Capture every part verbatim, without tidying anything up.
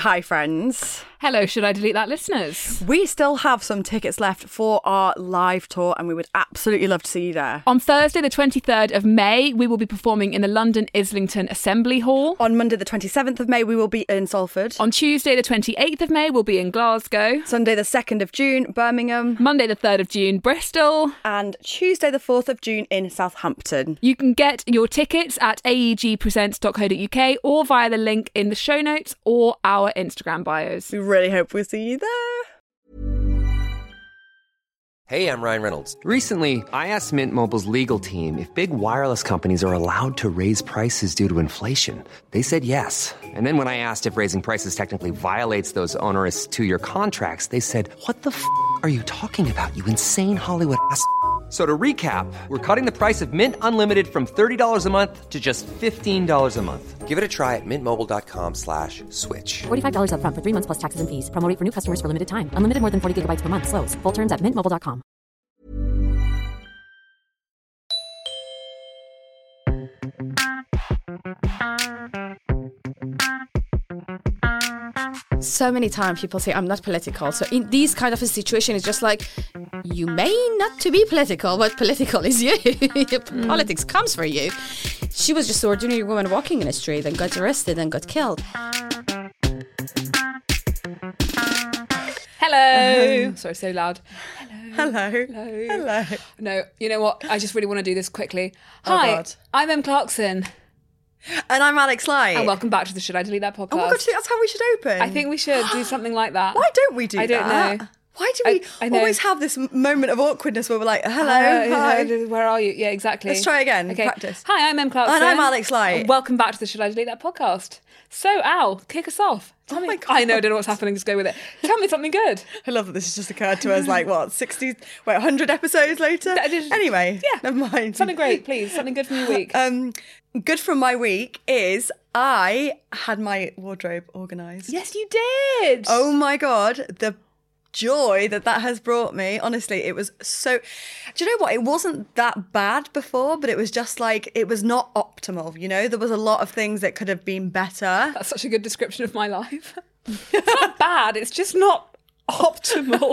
Hi, friends. Hello, should I delete that, listeners? We still have some tickets left for our live tour and we would absolutely love to see you there. On Thursday, the twenty-third of May, we will be performing in the London Islington Assembly Hall. On Monday, the twenty-seventh of May, we will be in Salford. On Tuesday, the twenty-eighth of May, we'll be in Glasgow. Sunday, the second of June, Birmingham. Monday, the third of June, Bristol. And Tuesday, the fourth of June, in Southampton. You can get your tickets at a e g presents dot co dot u k or via the link in the show notes or our Instagram bios. We really hope we'll see you there. Hey, I'm Ryan Reynolds. Recently, I asked Mint Mobile's legal team if big wireless companies are allowed to raise prices due to inflation. They said yes. And then when I asked if raising prices technically violates those onerous two-year contracts, they said, what the f*** are you talking about, you insane Hollywood ass f- So to recap, we're cutting the price of Mint Unlimited from thirty dollars a month to just fifteen dollars a month. Give it a try at mintmobile.com slash switch. forty-five dollars up front for three months plus taxes and fees. Promo rate for new customers for limited time. Unlimited more than forty gigabytes per month. Slows full terms at mint mobile dot com. So many times people say I'm not political. So in these kind of a situation, it's just like, you may not to be political, but political is you. mm. Politics comes for you. She was just an ordinary woman walking in the street and got arrested and got killed. Hello. Um, Sorry, so loud. Hello. Hello. Hello. Hello. No, you know what? I just really want to do this quickly. Oh, Hi, God. I'm Em Clarkson. And I'm Alex Light. And welcome back to the Should I Delete That podcast. Oh my God, that's how we should open. I think we should do something like that. Why don't we do I that? I don't know. Why do we I, I know. always have this moment of awkwardness where we're like, hello, Uh, hi. Where are you? Yeah, exactly. Let's try again. Okay. Practice. Hi, I'm Em Clarkson. And I'm Alex Light. And welcome back to the Should I Delete That podcast. So, Al, kick us off. Tell Oh me, my God. I know, don't know what's happening, just go with it. Tell me something good. I love that this has just occurred to us like, what, sixty, wait, one hundred episodes later? That is- Anyway, yeah. never mind. Something great, please. Something good from your week. Um, good from my week is I had my wardrobe organised. Yes, you did. Oh my God, the joy that that has brought me. Honestly, it was so... Do you know what? It wasn't that bad before, but it was just like, it was not optimal, you know? There was a lot of things that could have been better. That's such a good description of my life. It's not bad, it's just not optimal.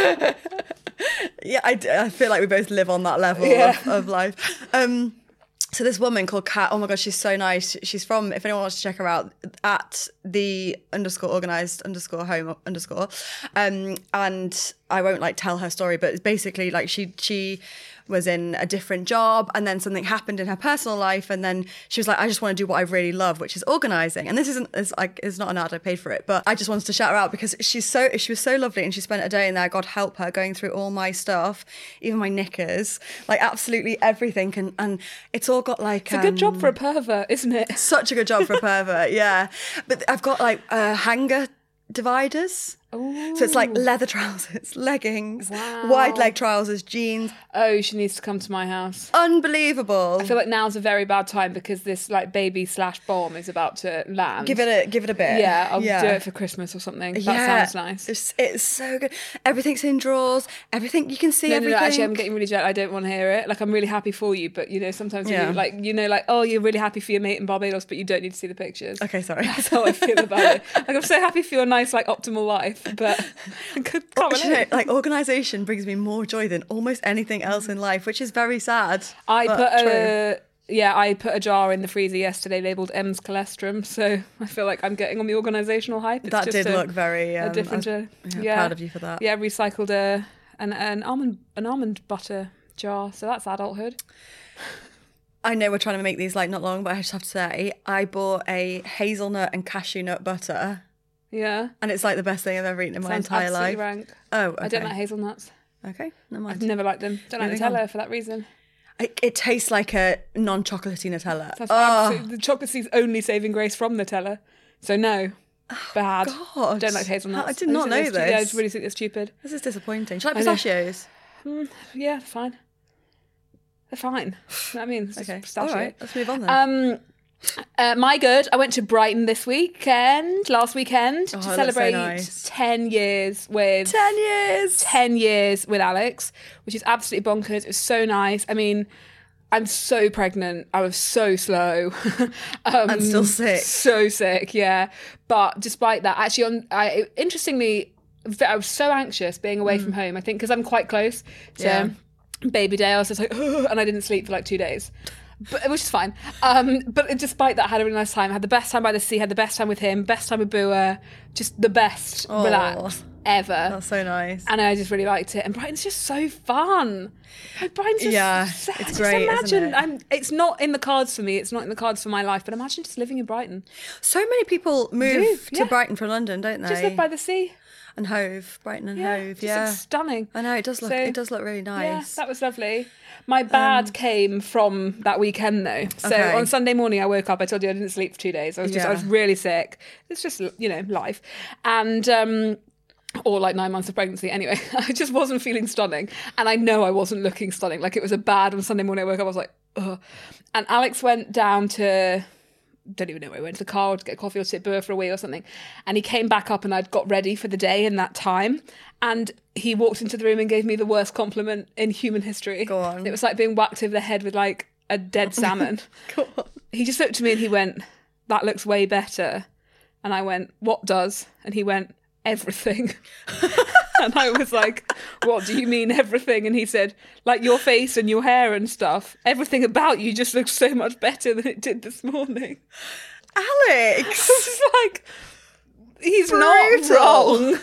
Yeah, I, I feel like we both live on that level Yeah. of, of life. Um, so this woman called Kat, oh my God, she's so nice. She's from, if anyone wants to check her out, at the underscore organised underscore home underscore. Um, and I won't like tell her story, but it's basically like she she was in a different job and then something happened in her personal life and then she was like, I just want to do what I really love, which is organising. And this isn't it's like it's not an ad, I paid for it, but I just wanted to shout her out because she's so she was so lovely and she spent a day in there, God help her, going through all my stuff, even my knickers, like absolutely everything, and and it's all got like It's a good job for a pervert, isn't it? such a good job for a pervert, yeah. But I've got like uh, hanger dividers. Ooh. So it's like leather trousers, leggings, Wow. wide leg trousers, jeans. Oh, she needs to come to my house. Unbelievable. I feel like now's a very bad time because this like baby slash bomb is about to land. Give it a give it a bit. Yeah, I'll do it for Christmas or something. That Yeah. sounds nice. It's, it's so good. Everything's in drawers. Everything you can see. No, no, everything. no, actually, I'm getting really jet. I don't want to hear it. Like, I'm really happy for you, but you know, sometimes Yeah. you like, you know, like, oh, you're really happy for your mate in Barbados, but you don't need to see the pictures. Okay, sorry. That's how I feel about it. Like, I'm so happy for your nice, like, optimal life, but I could come You know, like organisation brings me more joy than almost anything else in life, which is very sad. I but put true. a yeah, I put a jar in the freezer yesterday labelled M's Colestrum, so I feel like I'm getting on the organisational hype. It's That just did a, look very um, a different. I was, uh, yeah, yeah, proud of you for that. Yeah, recycled a an an almond an almond butter jar, so that's adulthood. I know we're trying to make these like not long, but I just have to say I bought a hazelnut and cashew nut butter. Yeah, And it's like the best thing I've ever eaten in my sounds entire absolutely life. rank. Oh, okay. I don't like hazelnuts. Okay, never mind. I've never liked them. Don't like Moving on. Nutella for that reason. It, it tastes like a non-chocolatey Nutella. That's Oh, absolute- the chocolate's only saving grace from Nutella. So no, bad. God. Don't like hazelnuts. I did just not think know they're stu- Yeah, I this. just really think they're stupid. This is disappointing. Do you like I know. pistachios? Yeah, they're fine. They're fine. I mean, it's Okay, all pistachio. right. Let's move on then. Um, uh, my good. I went to Brighton this weekend, last weekend, Oh, to that looks so celebrate nice. ten years with Ten years. ten years with Alex, which is absolutely bonkers. It was so nice. I mean, I'm so pregnant. I was so slow. um, And still sick. So sick, yeah. But despite that, actually, on I interestingly, I was so anxious being away mm. from home. I think because I'm quite close to yeah. baby day. I was just like, oh, and I didn't sleep for like two days. But it was just fine. Um, but despite that, I had a really nice time. I had the best time by the sea, had the best time with him, best time with Bua, just the best Oh, relax ever. That's so nice. And I just really liked it. And Brighton's just so fun. Like, Brighton's just, Yeah, so, it's just great, imagine, isn't it? I'm, it's not in the cards for me. It's not in the cards for my life. But imagine just living in Brighton. So many people move Do, to yeah. Brighton from London, don't they? Just live by the sea. And Hove, Brighton and Yeah, Hove, just yeah. looks stunning. I know, it does look So, it does look really Yeah, nice. that was lovely. My bad Um, came from that weekend though. So Okay. on Sunday morning I woke up, I told you I didn't sleep for two days. I was just I Yeah. was really sick. It's just, you know, life. And um or like nine months of pregnancy. Anyway, I just wasn't feeling stunning. And I know I wasn't looking stunning. Like it was a bad on Sunday morning I woke up, I was like, ugh. And Alex went down to don't even know where he went to the car to get coffee or sit Bua for a wee or something. And he came back up and I'd got ready for the day in that time. And he walked into the room and gave me the worst compliment in human history. Go on. It was like being whacked over the head with like a dead salmon. Go on. He just looked at me and he went, that looks way better. And I went, what does? And he went, everything. And I was like, what do you mean everything? And he said, like your face and your hair and stuff. Everything about you just looks so much better than it did this morning. Alex! It's like, he's Brutal. not wrong.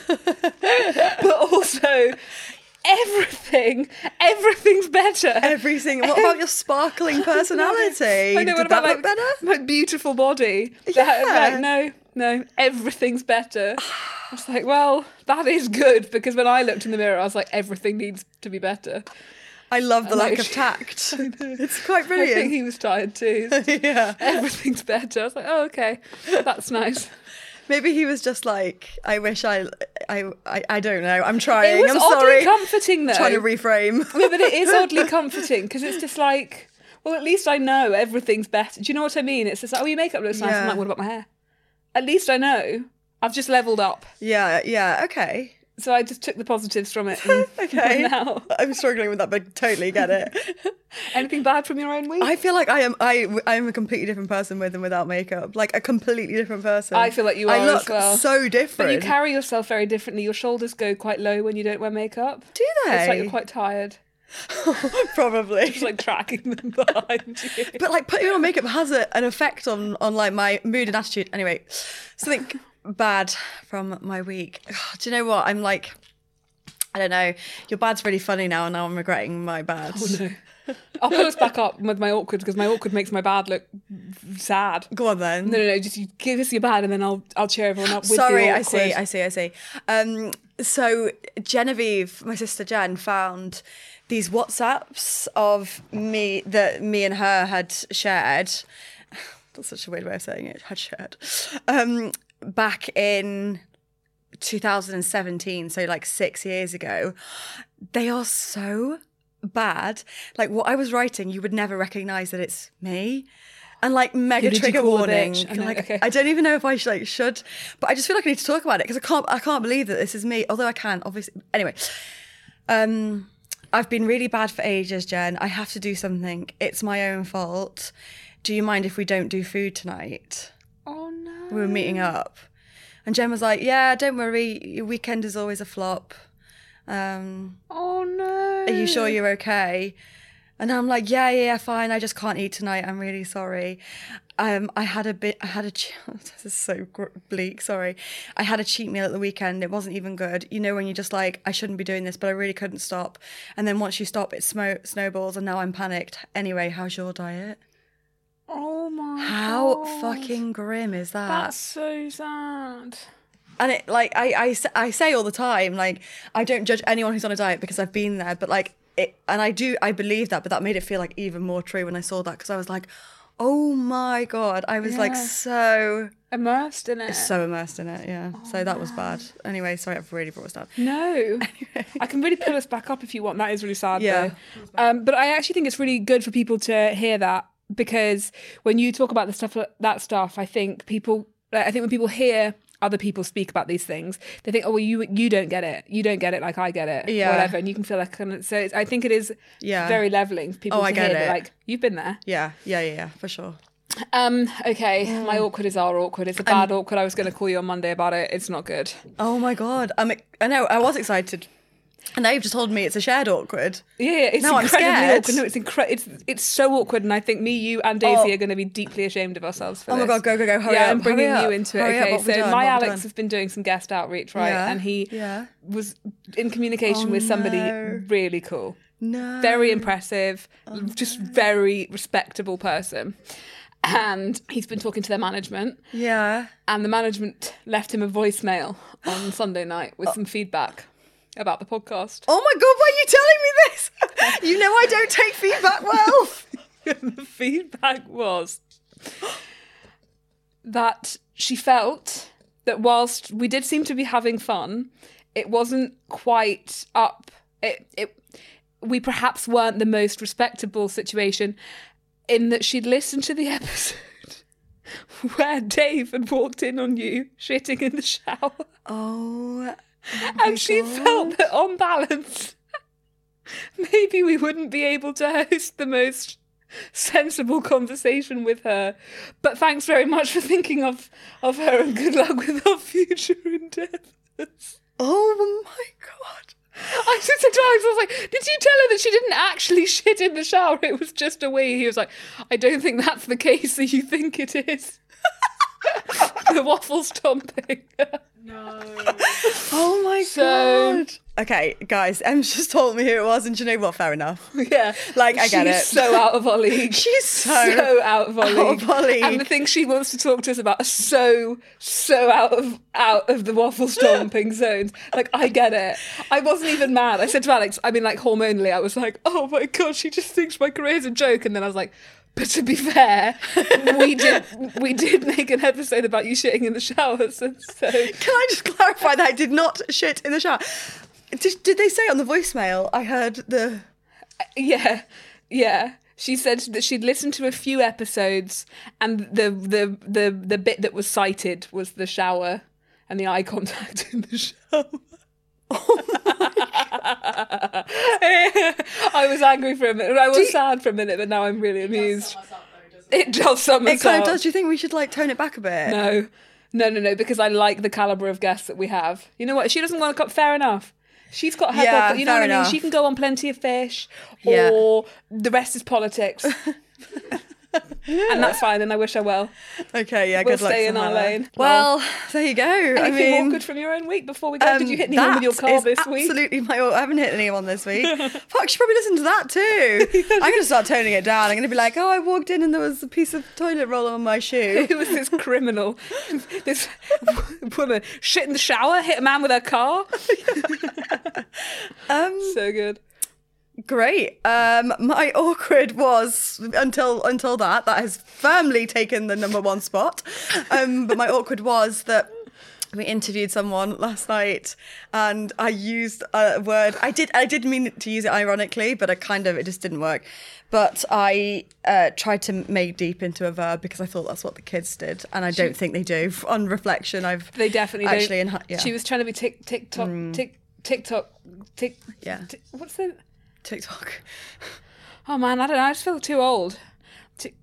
But also, everything, everything's better. Everything. What about your sparkling personality? I know, Did what that about look like better? my beautiful body? That- Yeah. like, no, no, everything's better. I was like, well, that is good because when I looked in the mirror, I was like, everything needs to be better. I love the And lack like- of tact. It's quite I think brilliant. he was tired too. Yeah. Everything's better. I was like, oh, okay, that's nice. Maybe he was just like, I wish I, I, I, I don't know. I'm trying. It was I'm oddly sorry. comforting though. Trying to reframe. No, but it is oddly comforting because it's just like, well, at least I know everything's better. Do you know what I mean? It's just like, oh, your makeup looks nice. I'm Yeah. like, what about my hair? At least I know. I've just leveled up. Yeah, yeah, okay. So I just took the positives from it. And Okay. Now, I'm struggling with that, but I totally get it. anything bad from your own week? I feel like I am I I am a completely different person with and without makeup. Like a completely different person. I feel like you I are look as well. so different. But you carry yourself very differently. Your shoulders go quite low when you don't wear makeup. Do they? It's like you're quite tired. Probably. Just like tracking them behind you. But like putting on makeup has a, an effect on on like my mood and attitude. Anyway, something bad from my week. Do you know what? I'm like, I don't know. Your bad's really funny now, and now I'm regretting my bad. Oh no. I'll pull us back up with my awkward because my awkward makes my bad look sad. Go on then. No, no, no. Just you give us your bad, and then I'll I'll cheer everyone up with Sorry, the I awkward. see, I see, I see. Um, so Genevieve, my sister Jen, found these WhatsApps of me that me and her had shared. That's such a weird way of saying it. Had shared um, back in two thousand seventeen, so like six years ago. They are so bad. Like what I was writing, you would never recognise that it's me. And like mega Who did you trigger call a warning. bitch? I know, Like okay. I don't even know if I should, like should, but I just feel like I need to talk about it because I can't. I can't believe that this is me. Although I can, obviously. Anyway, um, I've been really bad for ages, Jen. I have to do something. It's my own fault. Do you mind if we don't do food tonight? Oh no. We were meeting up, and Jen was like, "Yeah, don't worry. Your weekend is always a flop. Um, Oh no. are you sure you're okay?" And I'm like, yeah, yeah, yeah, fine. I just can't eat tonight. I'm really sorry. Um, I had a bit, I had a, che- this is so gr- bleak, sorry. I had a cheat meal at the weekend. It wasn't even good. You know, when you're just like, I shouldn't be doing this, but I really couldn't stop. And then once you stop, it smo- snowballs and now I'm panicked. Anyway, how's your diet? Oh my How God. fucking grim is that? That's so sad. And it, like, I, I, s- I say all the time, like, I don't judge anyone who's on a diet because I've been there, but like, it, and I do, I believe that, but that made it feel like even more true when I saw that because I was like, oh my God, I was like Yeah. so, Immersed in it. so immersed in it, yeah. So that was bad. Anyway, sorry, I've really brought us down. No. I can really pull us back up if you want. That is really sad Yeah. though. Um, but I actually think it's really good for people to hear that because when you talk about the stuff, that stuff, I think people, I think when people hear other people speak about these things, they think, oh, well, you you don't get it. You don't get it like I get it. Yeah. Whatever. And you can feel like, kind of, so it's, I think it is Yeah. very levelling for people Oh, to I get hear that, it. like, you've been there. Yeah, yeah, yeah, yeah, for sure. Um, okay, my awkward is our awkward. It's a bad awkward. I was going to call you on Monday about it. It's not good. Oh my God. I'm, I know, I was excited. And now you've just told me it's a shared awkward. Yeah, yeah, it's No, I'm incredibly scared. awkward. No, it's incre- It's it's so awkward, and I think me, you, and Daisy Oh. are going to be deeply ashamed of ourselves for Oh my this. God, go, go, go, hurry yeah, up, I'm bringing hurry you up, into it. hurry up, Okay, what have we so done, my what have we Alex done? has been doing some guest outreach, right? Yeah, And he yeah. was in communication Oh, with somebody no. really cool, No. very impressive, Oh, just very respectable person. And he's been talking to their management. Yeah. And the management left him a voicemail on Sunday night with some feedback about the podcast. Oh my God, why are you telling me this? You know I don't take feedback well. And the feedback was that she felt that whilst we did seem to be having fun, it wasn't quite up. It, it, we perhaps weren't the most respectable situation, in that she'd listened to the episode where Dave had walked in on you shitting in the shower. Oh, and she felt that on balance, maybe we wouldn't be able to host the most sensible conversation with her. But thanks very much for thinking of, of her, and good luck with our future endeavours. oh my God. I said to Alex, I was like, did you tell her that she didn't actually shit in the shower? It was just a wee. He was like, I don't think that's the case that you think it is. The waffle stomping. Oh my So- God. Okay, guys, Em's just told me who it was, and do you know what? Fair enough. Yeah. Like, I get She's it. so out of our league. She's so so out of our out league. of our league. And the things she wants to talk to us about are so, so out of out of the waffle stomping zones. Like, I get it. I wasn't even mad. I said to Alex, I mean, like, hormonally, I was like, oh my God, she just thinks my career's a joke. And then I was like, but to be fair, we did we did make an episode about you shitting in the showers. And so Can I just clarify that I did not shit in the shower? Did, did they say on the voicemail, I heard the... yeah, yeah. She said that she'd listened to a few episodes, and the the the the bit that was cited was the shower and the eye contact in the shower. I was angry for a minute. I was you- sad for a minute, but now I'm really amused. It does sum us It kind up. of does. Do you think we should, like, tone it back a bit? No, no, no, no, because I like the calibre of guests that we have. You know what? If she doesn't want to come, fair enough. She's got her Yeah, pocket, you know fair what I mean? enough. She can go on Plenty of Fish, Yeah. or the rest is politics. And that's fine, and I wish her well. Okay, yeah, We'll good luck stay to in our her. lane. Well, there you go. I Anything mean... awkward from your own week before we go? Did you Um, hit anyone with your that car is this week? Absolutely, my. I haven't hit anyone this week. Fuck, she probably listened to that too. I'm going to start toning it down. I'm going to be like, oh, I walked in and there was a piece of toilet roll on my shoe. It was this criminal, this woman shit in the shower, hit a man with her car. Um, So good. great. Um, my awkward was until until that that has firmly taken the number one spot. Um, but my awkward was that. We interviewed someone last night, and I used a word. I did. I did mean to use it ironically, but I kind of it just didn't work. But I uh, tried to make deep into a verb because I thought that's what the kids did, and I don't think they do. On reflection, I've They definitely actually. don't. In, yeah, She was trying to be tick TikTok, tick TikTok, tick. Yeah. tick- what's the? TikTok. Oh man, I don't know. I just feel too old. Tick,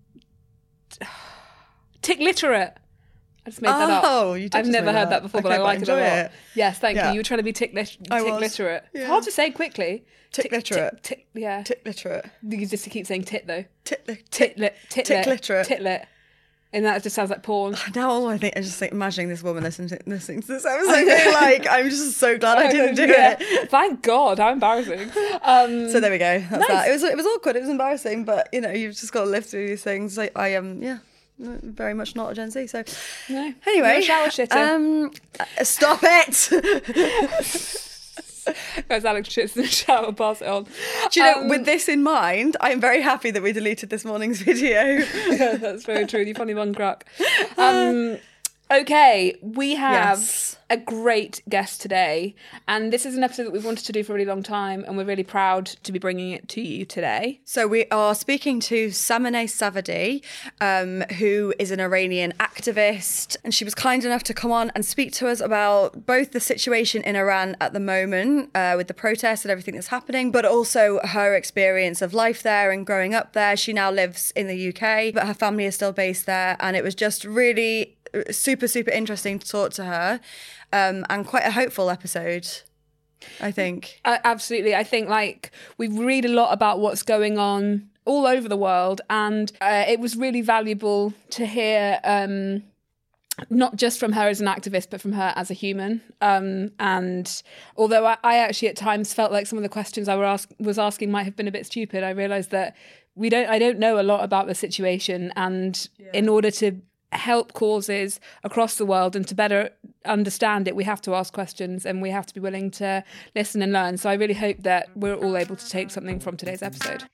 tick literate. I just made that up. Oh, you did I've just never make heard that that up. before, but Okay, I but like it a enjoy lot. it. Yes, thank Yeah. you. You were trying to be tick, lit- I tick was. literate. Yeah. It's hard to say quickly. Tick literate. Tick, tick, yeah. Tick literate. You just keep saying tit though. Tick, li- Tit lit. Tit tick literate. Tit lit. And that just sounds like porn. Now all I think I just like imagining this woman listening to, listening to this episode, being like, I'm just so glad I didn't do Yeah. it. Thank God. How embarrassing. Um, So there we go. That's Nice. that. It was it was awkward. It was embarrassing, but you know you've just got to live through these things. I, I am yeah, very much not a Gen Z. So no. anyway, You're a shower shitter. Um, uh, stop it. Guys, Alex shits in the shower, pass it on. Do you know, Um, with this in mind, I am very happy that we deleted this morning's video. Yeah, that's very true. You funny one crack. Um, Okay, we have Yes. a great guest today, and this is an episode that we've wanted to do for a really long time, and we're really proud to be bringing it to you today. So we are speaking to Samineh Savadi, um, who is an Iranian activist, and she was kind enough to come on and speak to us about both the situation in Iran at the moment uh, with the protests and everything that's happening, but also her experience of life there and growing up there. She now lives in the U K, but her family is still based there, and it was just really super, super interesting to talk to her, um, and quite a hopeful episode, I think. Uh, absolutely. I think like we read a lot about what's going on all over the world, and uh, it was really valuable to hear um, not just from her as an activist, but from her as a human. Um, and although I, I actually at times felt like some of the questions I were ask, was asking might have been a bit stupid, I realised that we don't. I don't know a lot about the situation, and yeah. in order to help causes across the world and to better understand it, we have to ask questions and we have to be willing to listen and learn. So I really hope that we're all able to take something from today's episode.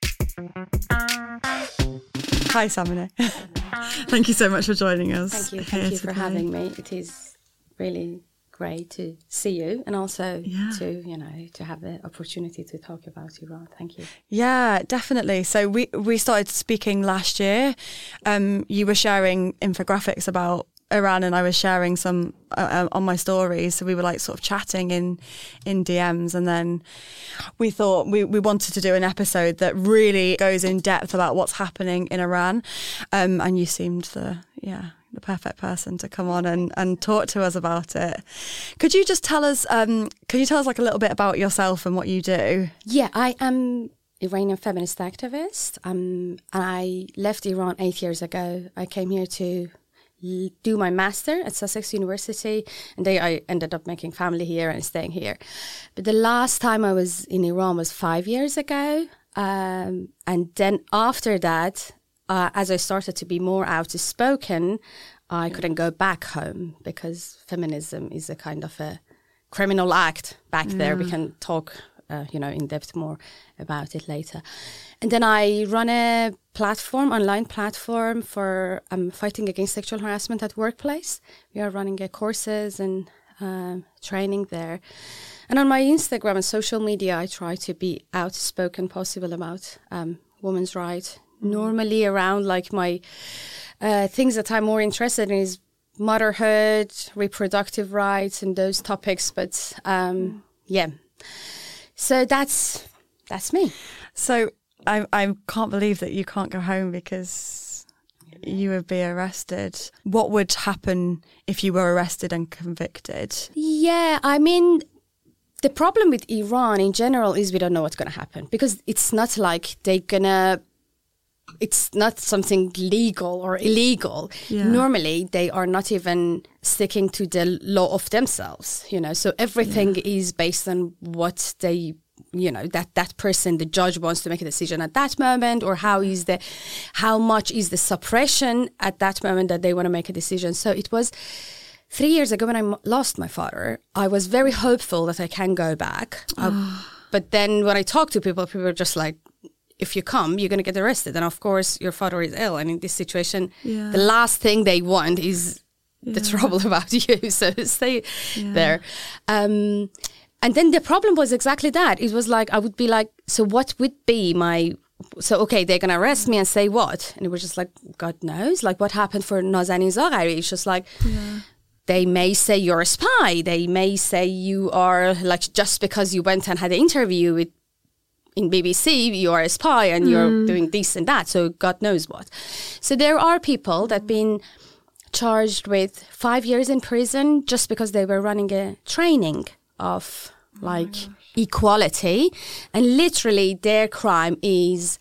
Hi, Samineh. Thank you so much for joining us. Thank you. Thank you for today. having me. It is really great to see you, and also yeah. to, you know, to have the opportunity to talk about Iran. Thank you. Yeah, definitely. So we, we started speaking last year. Um, you were sharing infographics about Iran, and I was sharing some uh, on my stories. So we were like sort of chatting in in D Ms, and then we thought we, we wanted to do an episode that really goes in depth about what's happening in Iran. Um, and you seemed the, yeah, the perfect person to come on and, and talk to us about it. Could you just tell us, um, could you tell us like a little bit about yourself and what you do? Yeah, I am Iranian feminist activist. Um, I left Iran eight years ago. I came here to do my master at Sussex University, and then I ended up making family here and staying here. But the last time I was in Iran was five years ago. Um, and then after that, Uh, as I started to be more outspoken, I couldn't go back home because feminism is a kind of a criminal act back mm. there. We can talk, uh, you know, in depth more about it later. And then I run a platform, online platform for um, fighting against sexual harassment at workplace. We are running uh, courses and uh, training there. And on my Instagram and social media, I try to be outspoken possible about um, women's rights. Normally around like my uh, things that I'm more interested in is motherhood, reproductive rights and those topics. But um, yeah, so that's that's me. So I I can't believe that you can't go home because you would be arrested. What would happen if you were arrested and convicted? Yeah, I mean, the problem with Iran in general is we don't know what's going to happen because it's not like they're going to It's not something legal or illegal. Yeah. Normally, they are not even sticking to the law of themselves, you know. So everything yeah. is based on what they, you know, that that person, the judge wants to make a decision at that moment, or how is the, how much is the suppression at that moment that they want to make a decision. So it was three years ago when I m- lost my father. I was very hopeful that I can go back, uh, but then when I talk to people, people are just like, if you come, you're going to get arrested. And of course, your father is ill. And in this situation, yeah. the last thing they want is yeah. the trouble about you. So stay yeah. there. Um, and then the problem was exactly that. It was like, I would be like, so what would be my... So, okay, they're going to arrest me and say what? And it was just like, God knows. Like, what happened for Nazanin Zaghari? It's just like... Yeah. They may say you're a spy. They may say you are, like, just because you went and had an interview with in B B C, you are a spy and you're mm. doing this and that, so God knows what. So there are people that have been charged with five years in prison just because they were running a training of like oh equality, and literally their crime is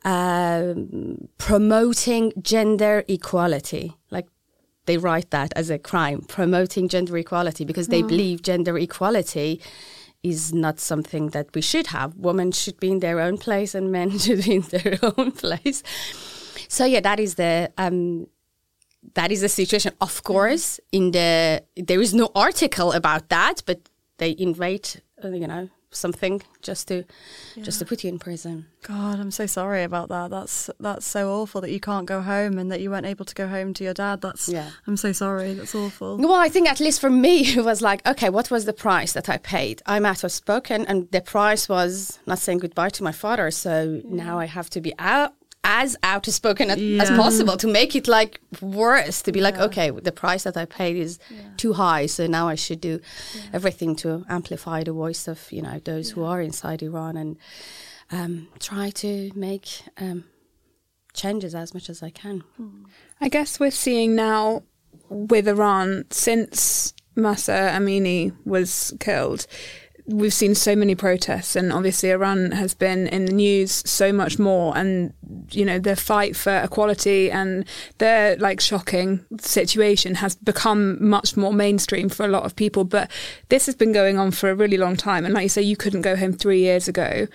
um, promoting gender equality. Like they write that as a crime, promoting gender equality, because they oh. believe gender equality is not something that we should have. Women should be in their own place and men should be in their own place. So yeah, that is the um, that is the situation. Of course, in the there is no article about that, but they invade, uh, you know, something just to yeah. just to put you in prison. God, I'm so sorry about that. That's that's so awful that you can't go home and that you weren't able to go home to your dad. That's yeah. I'm so sorry. That's awful. Well, I think at least for me, it was like, okay, what was the price that I paid? I'm outspoken, and the price was not saying goodbye to my father. So yeah. now I have to be out. as outspoken yeah. as possible to make it like worse, to be like, yeah. okay, the price that I paid is yeah. too high, so now I should do yeah. everything to amplify the voice of, you know, those yeah. who are inside Iran and um, try to make um, changes as much as I can. I guess we're seeing now with Iran, since Mahsa Amini was killed, we've seen so many protests, and obviously Iran has been in the news so much more, and you know the fight for equality and their like shocking situation has become much more mainstream for a lot of people. But this has been going on for a really long time, and like you say, you couldn't go home three years ago.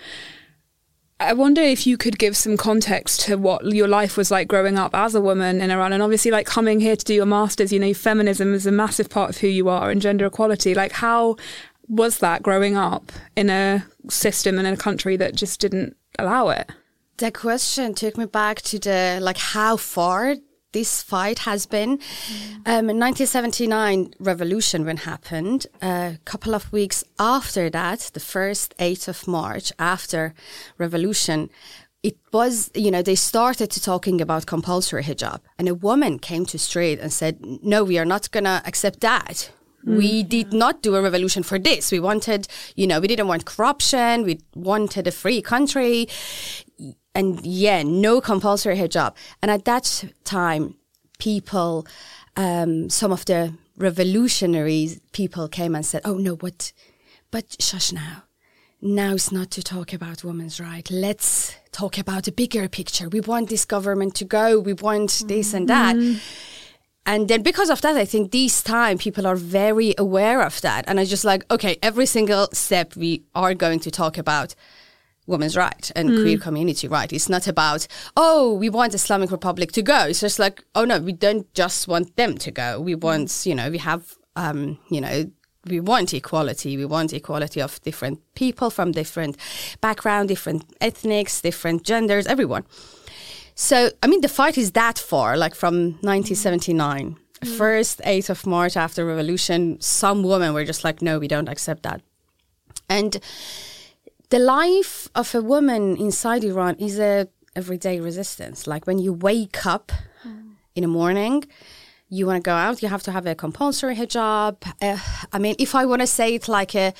I wonder if you could give some context to what your life was like growing up as a woman in Iran, and obviously like coming here to do your masters, you know, feminism is a massive part of who you are, and gender equality. Like, how was that growing up in a system and in a country that just didn't allow it? The question took me back to the, like, how far this fight has been. Mm. Um, in nineteen seventy-nine, revolution when happened. A couple of weeks after that, the first eighth of March, after revolution, it was, you know, they started to talking about compulsory hijab. And a woman came to street and said, no, we are not going to accept that. Mm. We did not do a revolution for this. We wanted, you know, we didn't want corruption. We wanted a free country. And yeah, no compulsory hijab. And at that time, people, um, some of the revolutionary people came and said, oh no, but, but shush now. Now it's not to talk about women's rights. Let's talk about a bigger picture. We want this government to go. We want this and that. Mm. And then because of that, I think this time people are very aware of that. And I just like, okay, every single step we are going to talk about women's rights and mm. queer community right. It's not about, oh, we want Islamic Republic to go. It's just like, oh no, we don't just want them to go. We want, you know, we have, um, you know, we want equality. We want equality of different people from different background, different ethnics, different genders, everyone. So, I mean, the fight is that far, like from nineteen seventy-nine. Mm. First eighth of March after revolution, some women were just like, no, we don't accept that. And the life of a woman inside Iran is a everyday resistance. Like when you wake up mm. in the morning, you want to go out, you have to have a compulsory hijab. Uh, I mean, if I want to say it like a,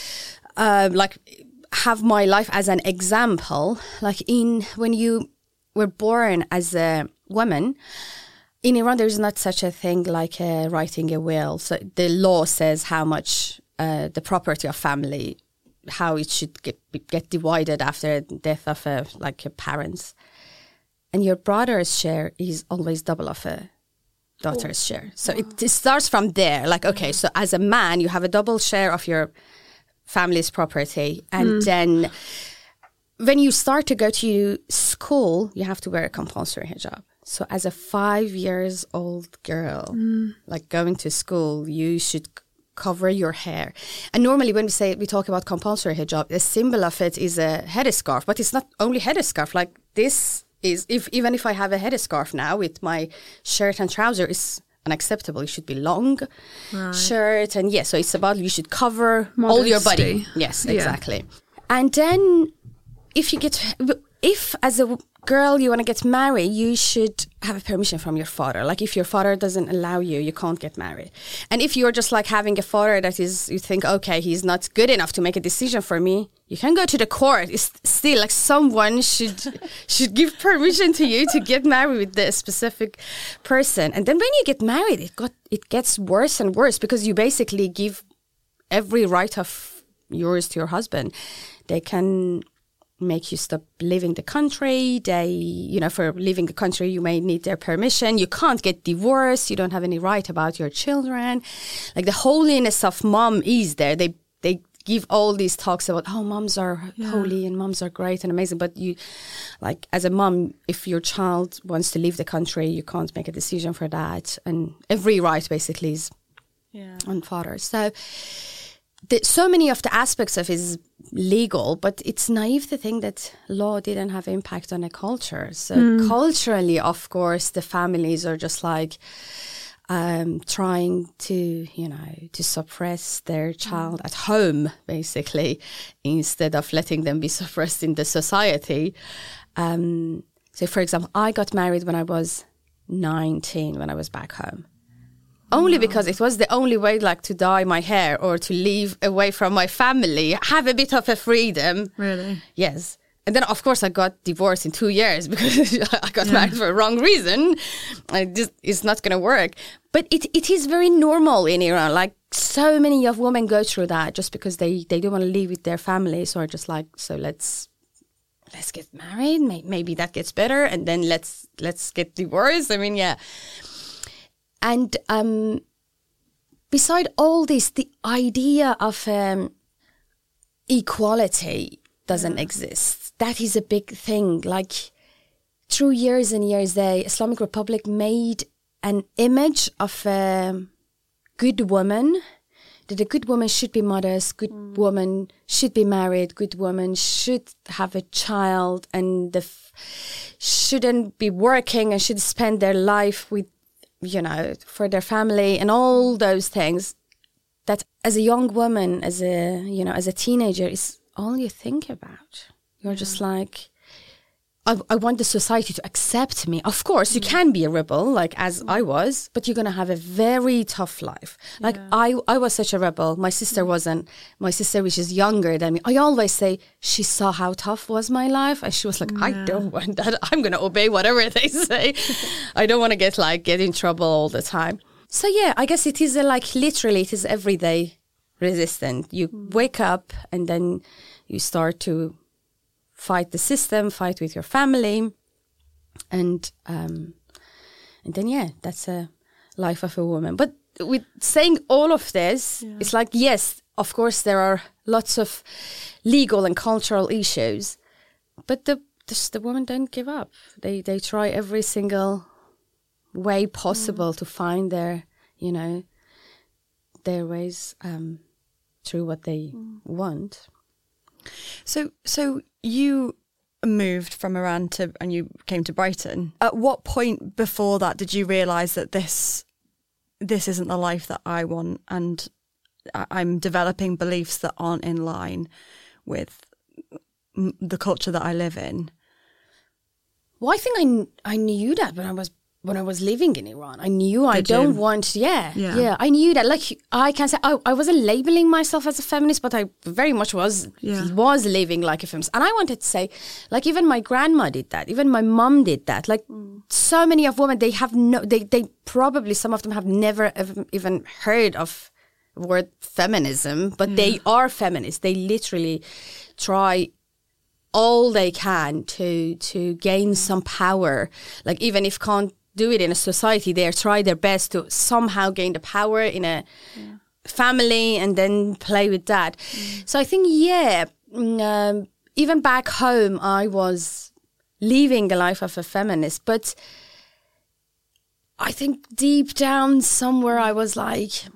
uh, like have my life as an example, like in when you were born as a woman, in Iran, there's not such a thing like uh, writing a will. So the law says how much uh, the property of family, how it should get, get divided after the death of a, like a parents. And your brother's share is always double of a daughter's oh. share. So wow. it, it starts from there. Like, okay, so as a man, you have a double share of your family's property. And mm. then when you start to go to school, you have to wear a compulsory hijab. So as a five years old girl, mm. like going to school, you should cover your hair. And normally when we say, we talk about compulsory hijab, the symbol of it is a headscarf, but it's not only headscarf. Like this is, if even if I have a headscarf now with my shirt and trouser, it's unacceptable. It should be long right. shirt. And yeah, so it's about, you should cover Modesty. all your body. Yes, exactly. Yeah. And then if you get, if as a girl you want to get married, you should have a permission from your father. Like if your father doesn't allow you, you can't get married. And if you're just like having a father that is, you think, okay, he's not good enough to make a decision for me, you can go to the court. It's still like someone should should give permission to you to get married with the specific person. And then when you get married, it got it gets worse and worse because you basically give every right of yours to your husband. They can make you stop leaving the country. They, you know, for leaving the country, you may need their permission. You can't get divorced. You don't have any right about your children. Like the holiness of mom is there. They they give all these talks about, oh, moms are yeah. holy and moms are great and amazing. But you, like as a mom, if your child wants to leave the country, you can't make a decision for that. And every right basically is yeah. on father. So the, so many of the aspects of it is legal, but it's naive to think that law didn't have impact on a culture. So mm. culturally, of course, the families are just like um, trying to, you know, to suppress their child mm. at home, basically, instead of letting them be suppressed in the society. Um, so, for example, I got married when I was nineteen, when I was back home. Only because it was the only way, like, to dye my hair or to leave away from my family, have a bit of a freedom. Really? Yes. And then, of course, I got divorced in two years because I got yeah. married for a wrong reason. I just, it's not going to work. But it it is very normal in Iran. Like, so many of women go through that just because they, they don't want to live with their families, or just like, so let's let's get married. Maybe that gets better. And then let's let's get divorced. I mean, yeah. And um, beside all this, the idea of um, equality doesn't yeah. exist. That is a big thing. Like, through years and years, the Islamic Republic made an image of a good woman, that a good woman should be modest, good mm. woman should be married, good woman should have a child, and the f- shouldn't be working and should spend their life with, you know, for their family and all those things. That as a young woman, as a, you know, as a teenager, is all you think about. You're yeah. just like, I, I want the society to accept me. Of course, you mm. can be a rebel, like as mm. I was, but you're going to have a very tough life. Like yeah. I, I was such a rebel. My sister mm. wasn't. My sister, which is younger than me, I always say she saw how tough was my life. And she was like, yeah. I don't want that. I'm going to obey whatever they say. I don't want to get like, get in trouble all the time. So yeah, I guess it is a, like, literally it is everyday resistance. You mm. wake up and then you start to fight the system, fight with your family, and um, and then yeah, that's a life of a woman. But with saying all of this, yeah. it's like, yes, of course there are lots of legal and cultural issues, but the the, the women don't give up. They they try every single way possible mm. to find their, you know, their ways um, through what they mm. want. So, so you moved from Iran to, and you came to Brighton. At what point before that did you realise that this, this isn't the life that I want, and I'm developing beliefs that aren't in line with the culture that I live in? Well, I think I, I knew that when I was when I was living in Iran. I knew I Did don't you? want, yeah, yeah, yeah. I knew that. Like, I can say, I, I wasn't labeling myself as a feminist, but I very much was, yeah. was living like a feminist. And I wanted to say, like, even my grandma did that. Even my mum did that. Like, mm. so many of women, they have no, they, they probably, some of them have never ever, even heard of the word feminism, but yeah. they are feminists. They literally try all they can to to gain some power. Like, even if can't do it in a society, they try their best to somehow gain the power in a yeah. family and then play with that. Mm. So I think, yeah, um, even back home, I was living the life of a feminist. But I think deep down somewhere I was like,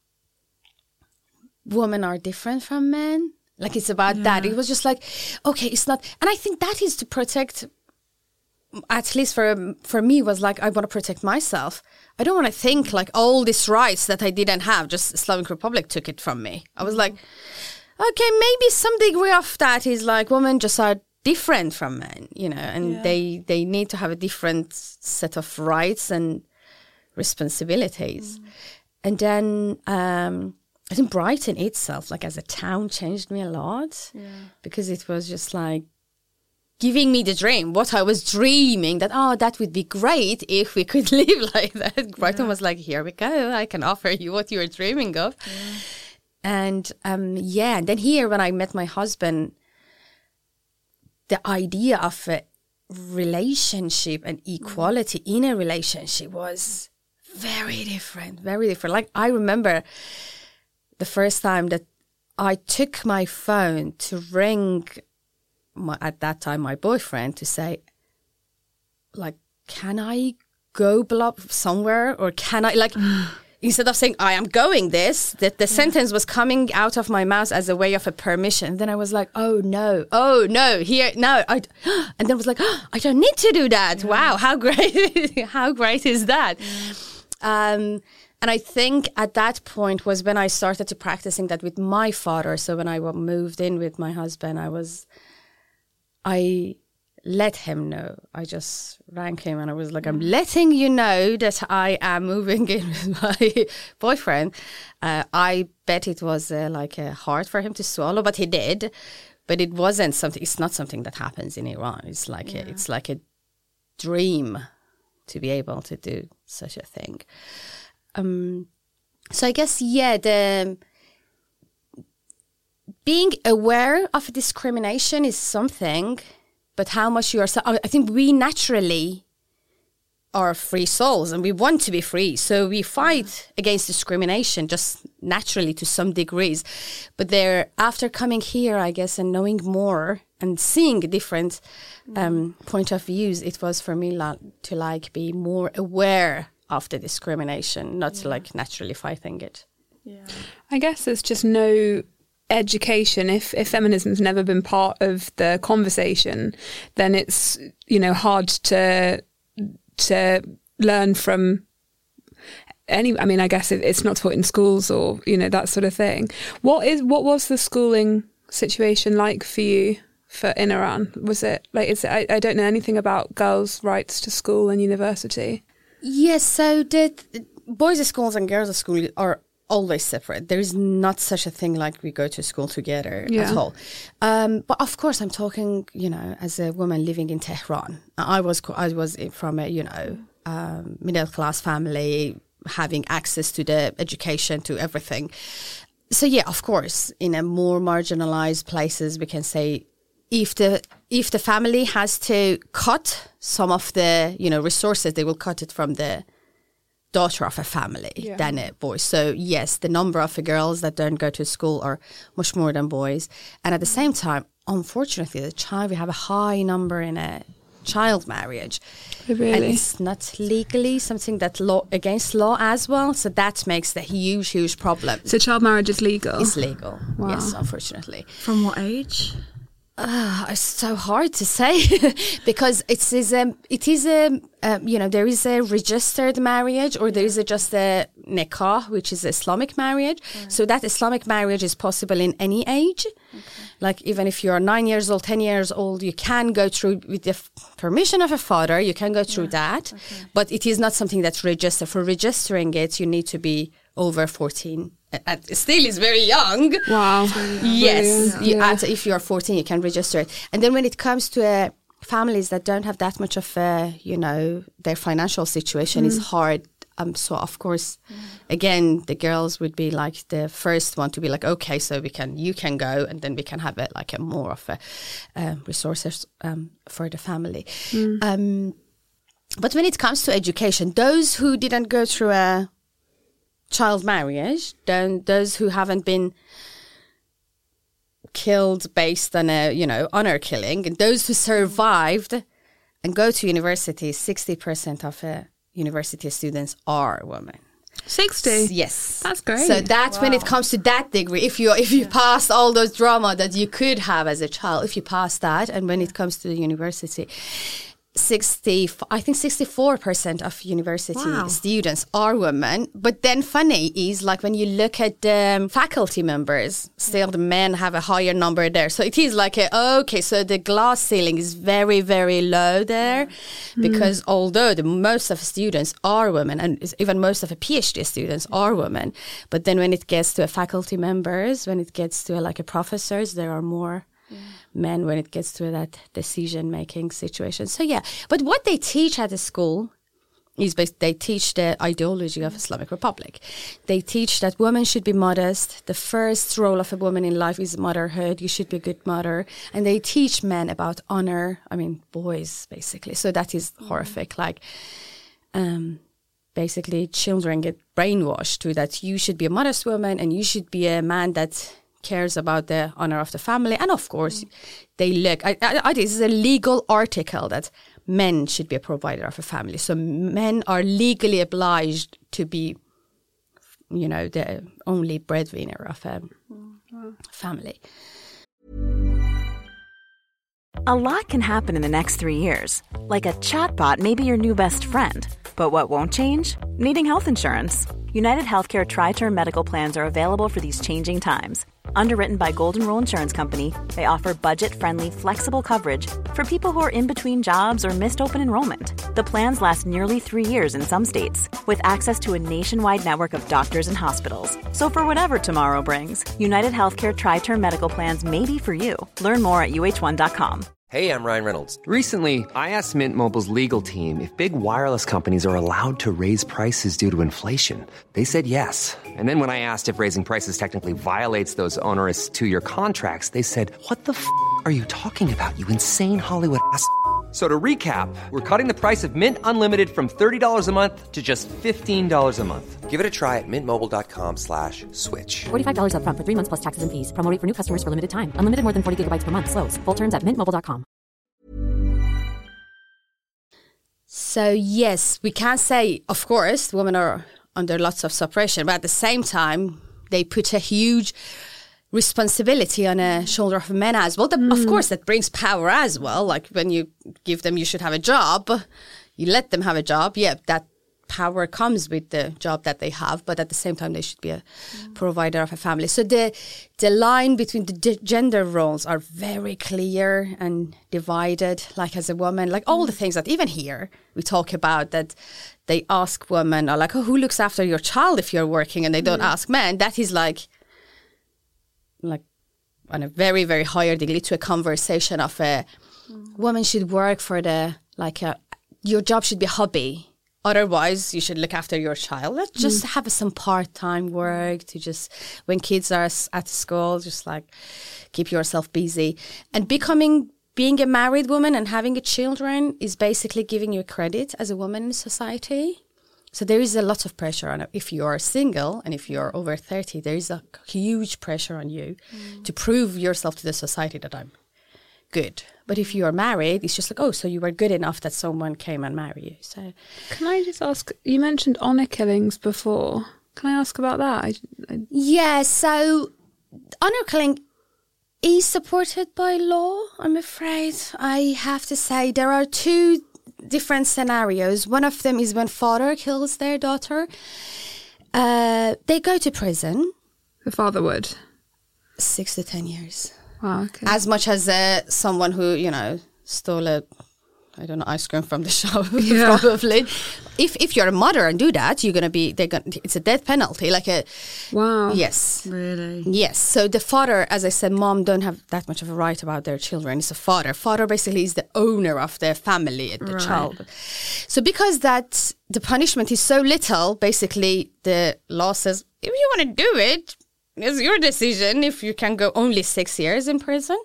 women are different from men. Like, it's about yeah. that. It was just like, okay, it's not. And I think that is to protect, at least for for me, was like, I want to protect myself. I don't want to think like all these rights that I didn't have, just Islamic Republic took it from me. I was like, okay, maybe some degree of that is like women just are different from men, you know, and yeah. they, they need to have a different set of rights and responsibilities. Mm. And then um, I think Brighton itself, like as a town, changed me a lot yeah. because it was just like giving me the dream, what I was dreaming, that, oh, that would be great if we could live like that. Brighton yeah. was like, here we go, I can offer you what you were dreaming of. Yeah. And um, yeah, and then here when I met my husband, the idea of a relationship and equality mm. in a relationship was very different, very different. Like, I remember the first time that I took my phone to ring my, at that time, my boyfriend, to say, like, can I go blah somewhere, or can I, like, instead of saying I am going this, that the yeah. sentence was coming out of my mouth as a way of a permission. Then I was like, oh no, oh no, here no, I, and then I was like, oh, I don't need to do that. Yeah. Wow, how great, how great is that? Yeah. Um, and I think at that point was when I started to practicing that with my father. So when I moved in with my husband, I was, I. let him know. I just rang him and I was like, I'm letting you know that I am moving in with my boyfriend. Uh, I bet it was uh, like uh, hard for him to swallow, but he did. But it wasn't something, it's not something that happens in Iran. It's like, yeah. a, it's like a dream to be able to do such a thing. Um, so I guess, yeah, the being aware of discrimination is something. But how much you are... I think we naturally are free souls and we want to be free. So we fight against discrimination just naturally to some degrees. But there, after coming here, I guess, and knowing more and seeing different um, point of views, it was for me like, to like be more aware of the discrimination, not yeah. like naturally fighting it. Yeah, I guess there's just no... education. If if feminism's never been part of the conversation, then it's, you know, hard to to learn from any. I mean, I guess it, it's not taught in schools or, you know, that sort of thing. What is what was the schooling situation like for you for in Iran? Was it like is it, I, I don't know anything about girls' rights to school and university. Yes, so the boys' schools and girls' school are always separate. There is not such a thing like we go to school together yeah. at all. Um, but of course, I'm talking, you know, as a woman living in Tehran. I was I was from a, you know, um, middle class family, having access to the education, to everything. So yeah, of course, in a more marginalized places, we can say if the if the family has to cut some of the, you know, resources, they will cut it from the daughter of a family yeah. than a boy. So yes, the number of girls that don't go to school are much more than boys. And at the same time, unfortunately, the child, we have a high number in a child marriage. Really? And it's not legally something that law against law as well. So that makes the huge, huge problem. So child marriage is legal? It's legal. Wow. Yes, unfortunately. From what age? Uh, it's so hard to say because it is a, it is a, um, you know, there is a registered marriage or there is a, just a nikah, which is Islamic marriage. Right. So that Islamic marriage is possible in any age. Okay. Like even if you're nine years old, ten years old, you can go through with the f- permission of a father, you can go through yeah. that. Okay. But it is not something that's registered. For registering it, you need to be over fourteen. And still is very young. Wow. Yes. Yeah. You, Yeah. at, if you're fourteen, you can register it. And then when it comes to uh, families that don't have that much of, uh, you know, their financial situation mm. is hard. Um, so, of course, mm. again, the girls would be like the first one to be like, okay, so we can, you can go, and then we can have it like a more of a uh, resources um, for the family. Mm. Um, but when it comes to education, those who didn't go through a child marriage, then those who haven't been killed based on a, you know, honor killing, and those who survived and go to university, sixty percent of uh, university students are women. sixty? S- yes. That's great. So that's wow. when it comes to that degree. If you if you yeah. pass all those drama that you could have as a child, if you pass that, and when it comes to the university, sixty, I think sixty-four percent of university wow. students are women. But then funny is like when you look at the um, faculty members, still the men have a higher number there. So it is like, a, okay, so the glass ceiling is very, very low there yeah. because mm. although the most of the students are women and even most of the PhD students are women, but then when it gets to a faculty members, when it gets to a, like a professors, there are more yeah. men when it gets to that decision-making situation. So, yeah. But what they teach at the school is based, they teach the ideology of Islamic Republic. They teach that women should be modest. The first role of a woman in life is motherhood. You should be a good mother. And they teach men about honor. I mean, boys, basically. So that is mm. horrific. Like, um, basically, children get brainwashed to that you should be a modest woman and you should be a man that cares about the honor of the family. And of course, mm. they look, I, I, I, this is a legal article that men should be a provider of a family. So men are legally obliged to be you know, the only breadwinner of a family. A lot can happen in the next three years. Like a chatbot may be your new best friend. But what won't change? Needing health insurance. United Healthcare Tri-Term Medical Plans are available for these changing times. Underwritten by Golden Rule Insurance Company, they offer budget-friendly, flexible coverage for people who are in between jobs or missed open enrollment. The plans last nearly three years in some states, with access to a nationwide network of doctors and hospitals. So for whatever tomorrow brings, United Healthcare Tri-Term Medical Plans may be for you. Learn more at U H one dot com. Hey, I'm Ryan Reynolds. Recently, I asked Mint Mobile's legal team if big wireless companies are allowed to raise prices due to inflation. They said yes. And then when I asked if raising prices technically violates those onerous two-year contracts, they said, what the f*** are you talking about, you insane Hollywood ass f- So to recap, we're cutting the price of Mint Unlimited from thirty dollars a month to just fifteen dollars a month. Give it a try at mintmobile.com slash switch. forty-five dollars up front for three months plus taxes and fees. Promo rate for new customers for limited time. Unlimited more than forty gigabytes per month. Slows full terms at mint mobile dot com. So yes, we can say, of course, women are under lots of suppression, but at the same time, they put a huge responsibility on a shoulder of men as well. The, mm. Of course, that brings power as well. Like when you give them, you should have a job, you let them have a job. Yeah, that power comes with the job that they have, but at the same time, they should be a mm. provider of a family. So the the line between the d- gender roles are very clear and divided. Like as a woman, like all the things that even here we talk about that they ask women are like, oh, who looks after your child if you're working, and they don't mm. ask men. That is like. like on a very, very higher degree to a conversation of a mm. woman should work for the, like a, your job should be a hobby. Otherwise, you should look after your child. Let's just mm. have some part-time work to just, when kids are at school, just like keep yourself busy. And becoming, being a married woman and having a children is basically giving you credit as a woman in society. So there is a lot of pressure on it. If you are single and if you're over thirty, there is a huge pressure on you mm. to prove yourself to the society that I'm good. But if you are married, it's just like, oh, so you were good enough that someone came and married you. So, can I just ask, you mentioned honour killings before. Can I ask about that? I, I... Yeah, so honour killing is supported by law, I'm afraid. I have to say there are two different scenarios. One of them is when father kills their daughter. Uh, they go to prison. The father would? Six to ten years. Wow, okay. As much as uh, someone who, you know, stole a, I don't know, ice cream from the shop, yeah. probably. If if you're a mother and do that, you're going to be, they're gonna, it's a death penalty. Like a, wow. Yes. Really? Yes. So the father, as I said, mom don't have that much of a right about their children. It's a father. Father basically is the owner of the family and the right. child. So because that, the punishment is so little, basically the law says, if you want to do it, it's your decision if you can go only six years in prison.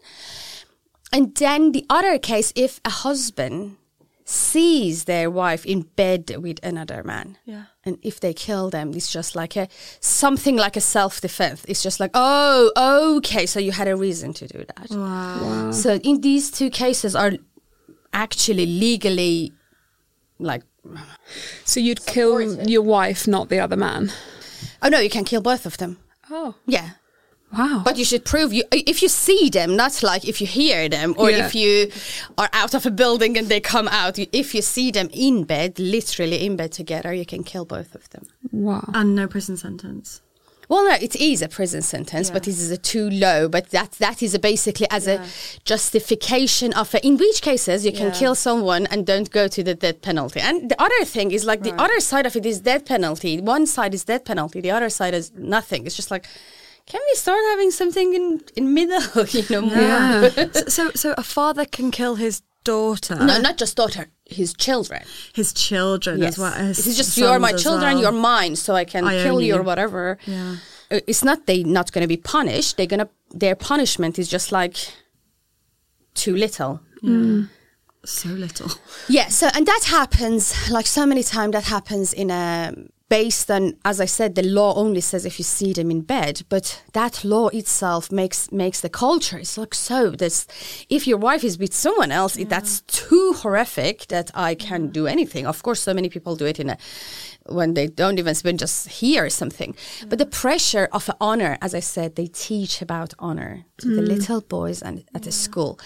And then the other case, if a husband sees their wife in bed with another man, yeah, and if they kill them, it's just like a something like a self-defense. It's just like, oh, okay, so you had a reason to do that. Wow. Wow. So in these two cases are actually legally, like, so you'd kill your wife, not the other man? Oh no, you can kill both of them. Oh, yeah. Wow. But you should prove, you if you see them, not like if you hear them or yeah. if you are out of a building and they come out. If you see them in bed, literally in bed together, you can kill both of them. Wow. And no prison sentence. Well, no, it is a prison sentence, yeah. but it is a too low. But that that is a basically as yeah. a justification of a, in which cases you can yeah. kill someone and don't go to the death penalty. And the other thing is like right. the other side of it is death penalty. One side is death penalty. The other side is nothing. It's just like, can we start having something in in middle? You know, more. Yeah. so, so so a father can kill his daughter. No, not just daughter. His children. His children yes. as well. His it's just you're my children, well. you're mine, so I can I kill you you or whatever. Yeah. It's not they not going to be punished. They're gonna their punishment is just like too little. Mm. So little. Yeah. So and that happens like so many times. That happens in a. Based on, as I said, the law only says if you see them in bed, but that law itself makes makes the culture. It's like, so this, if your wife is with someone else, yeah. it, that's too horrific that I can't do anything. Of course, so many people do it in a when they don't even spend, just hear something. Mm. But the pressure of honor, as I said, they teach about honor to mm. the little boys and at the school.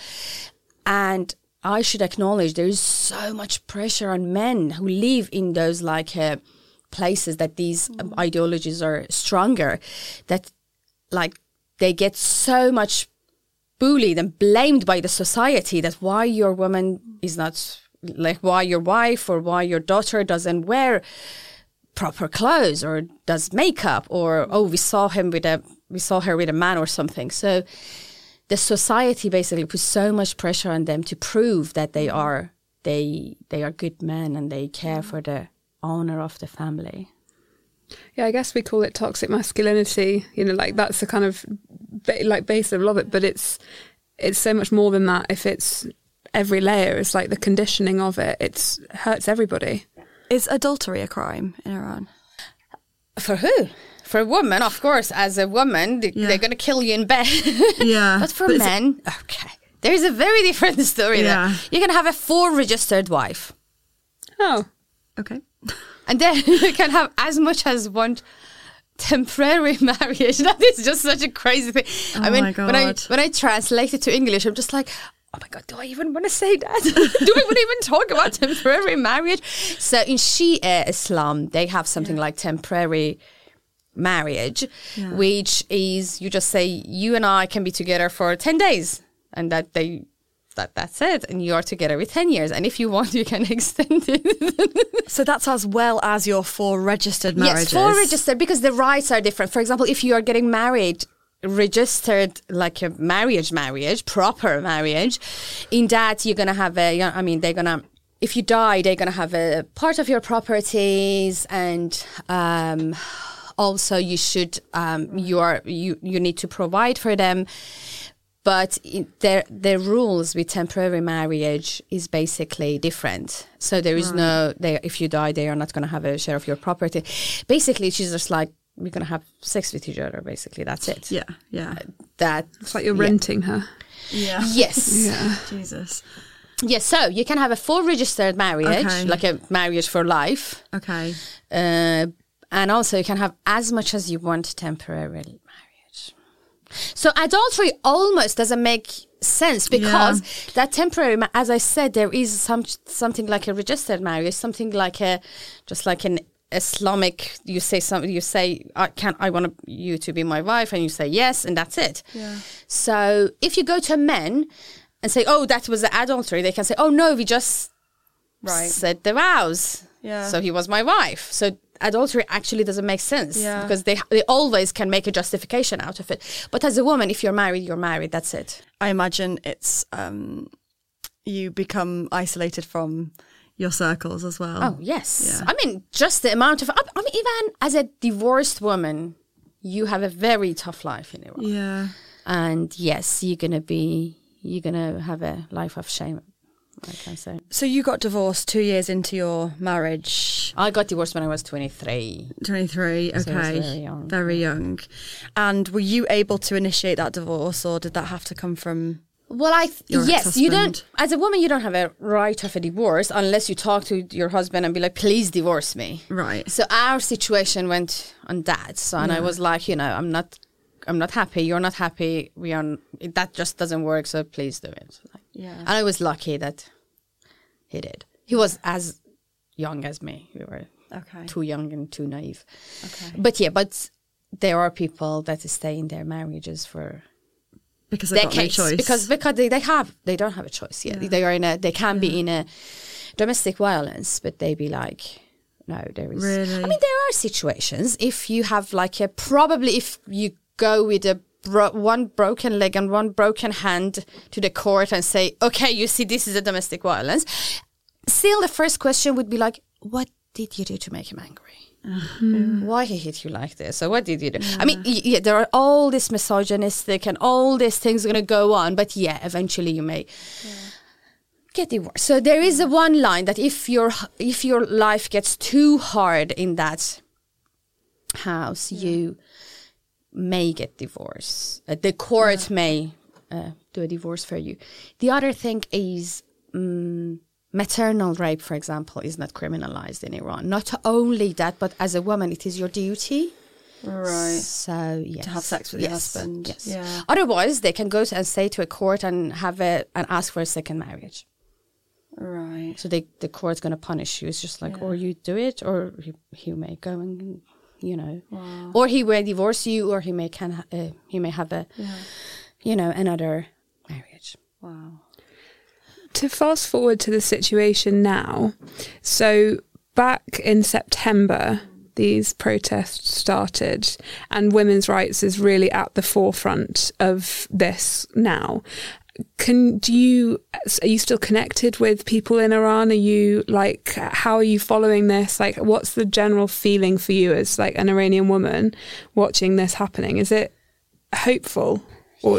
And I should acknowledge there is so much pressure on men who live in those like uh, places that these um, ideologies are stronger, that like they get so much bullied and blamed by the society that why your woman is not, like why your wife or why your daughter doesn't wear proper clothes or does makeup, or oh we saw him with a we saw her with a man or something. So the society basically puts so much pressure on them to prove that they are they they are good men and they care for the honor of the family. Yeah, I guess we call it toxic masculinity. You know, like that's the kind of ba- like base level of it, but it's it's so much more than that. If it's every layer, it's like the conditioning of it. It hurts everybody. Is adultery a crime in Iran? For who? For a woman, of course. As a woman, they, yeah. they're going to kill you in bed. Yeah. But for but men, it... okay. There's a very different story yeah. there. You can have a full registered wife. Oh. Okay. And then you can have as much as one temporary marriage. That is just such a crazy thing. Oh I mean, my God. when I when I translate it to English, I'm just like, oh my God, do I even want to say that? Do I want to even talk about temporary marriage? So in Shia Islam, they have something yeah. like temporary marriage, yeah. which is you just say you and I can be together for ten days, and that they that that's it, and you are together with ten years, and if you want you can extend it. So that's as well as your four registered marriages? Yes, four registered, because the rights are different. For example, if you are getting married registered like a marriage marriage proper marriage, in that you're gonna have a I mean they're gonna if you die they're gonna have a part of your properties, and um also you should um you are you you need to provide for them. But the the rules with temporary marriage is basically different. So there is right. no, they, if you die, they are not going to have a share of your property. Basically, she's just like, we're going to have sex with each other, basically. That's it. Yeah, yeah. Uh, that It's like you're yeah. renting her. Yeah. Yes. Yeah. Jesus. Yes, so you can have a full registered marriage, okay. like a marriage for life. Okay. Uh, and also you can have as much as you want temporarily. So adultery almost doesn't make sense, because yeah. that temporary, as I said, there is some something like a registered marriage, something like a, just like an Islamic. You say something, you say, I can, I want you to be my wife, and you say yes, and that's it. Yeah. So if you go to men and say, oh, that was the adultery, they can say, oh no, we just right. said the vows. Yeah. So he was my wife. So adultery actually doesn't make sense, yeah. because they they always can make a justification out of it. But as a woman, if you're married, you're married. That's it. I imagine it's um, you become isolated from your circles as well. Oh yes, yeah. I mean just the amount of. I mean, even as a divorced woman, you have a very tough life in Iran. Yeah, and yes, you're gonna be you're gonna have a life of shame. I can say. So you got divorced two years into your marriage. I got divorced when I was twenty-three. twenty-three, okay. So I was very young. Very young. And were you able to initiate that divorce, or did that have to come from Well, I th- your yes, ex-husband? You don't, as a woman, you don't have a right of a divorce unless you talk to your husband and be like, please divorce me. Right. So our situation went on that. So, and yeah. I was like, you know, I'm not, I'm not happy. You're not happy. We are, that just doesn't work. So please do it. Like, yeah. And I was lucky that he did. He was as young as me. We were okay. too young and too naive. Okay. But yeah, but there are people that stay in their marriages for because they've got no choice. Because because they, they have they don't have a choice. Yeah, yeah. they are in a they can yeah. be in a domestic violence, but they be like, no, there is. Really? I mean, there are situations if you have like a probably if you go with a. Bro- one broken leg and one broken hand to the court and say, okay, you see, this is a domestic violence. Still, the first question would be like, what did you do to make him angry? Mm-hmm. Why he hit you like this? So what did you do? Yeah. I mean, yeah, there are all this misogynistic and all these things going to go on, but yeah, eventually you may yeah. get divorced. So there is a one line that if your if your life gets too hard in that house, yeah. you may get divorced. Uh, the court yeah. may uh, do a divorce for you. The other thing is um, maternal rape, for example, is not criminalized in Iran. Not only that, but as a woman, it is your duty. Right. So, yes. To have sex with yes. your husband. Yes. Yeah. Otherwise, they can go to, and say to a court and have a and ask for a second marriage. Right. So they, the court's going to punish you. It's just like, yeah. or you do it, or he, he may go and, you know, wow. or he will divorce you, or he may can ha- uh, he may have a, yeah. you know, another marriage. Wow. To fast forward to the situation now, so back in September, these protests started, and women's rights is really at the forefront of this now. Can do you are you still connected with people in Iran? Are you like, how are you following this? Like, what's the general feeling for you as like an Iranian woman watching this happening? Is it hopeful? Or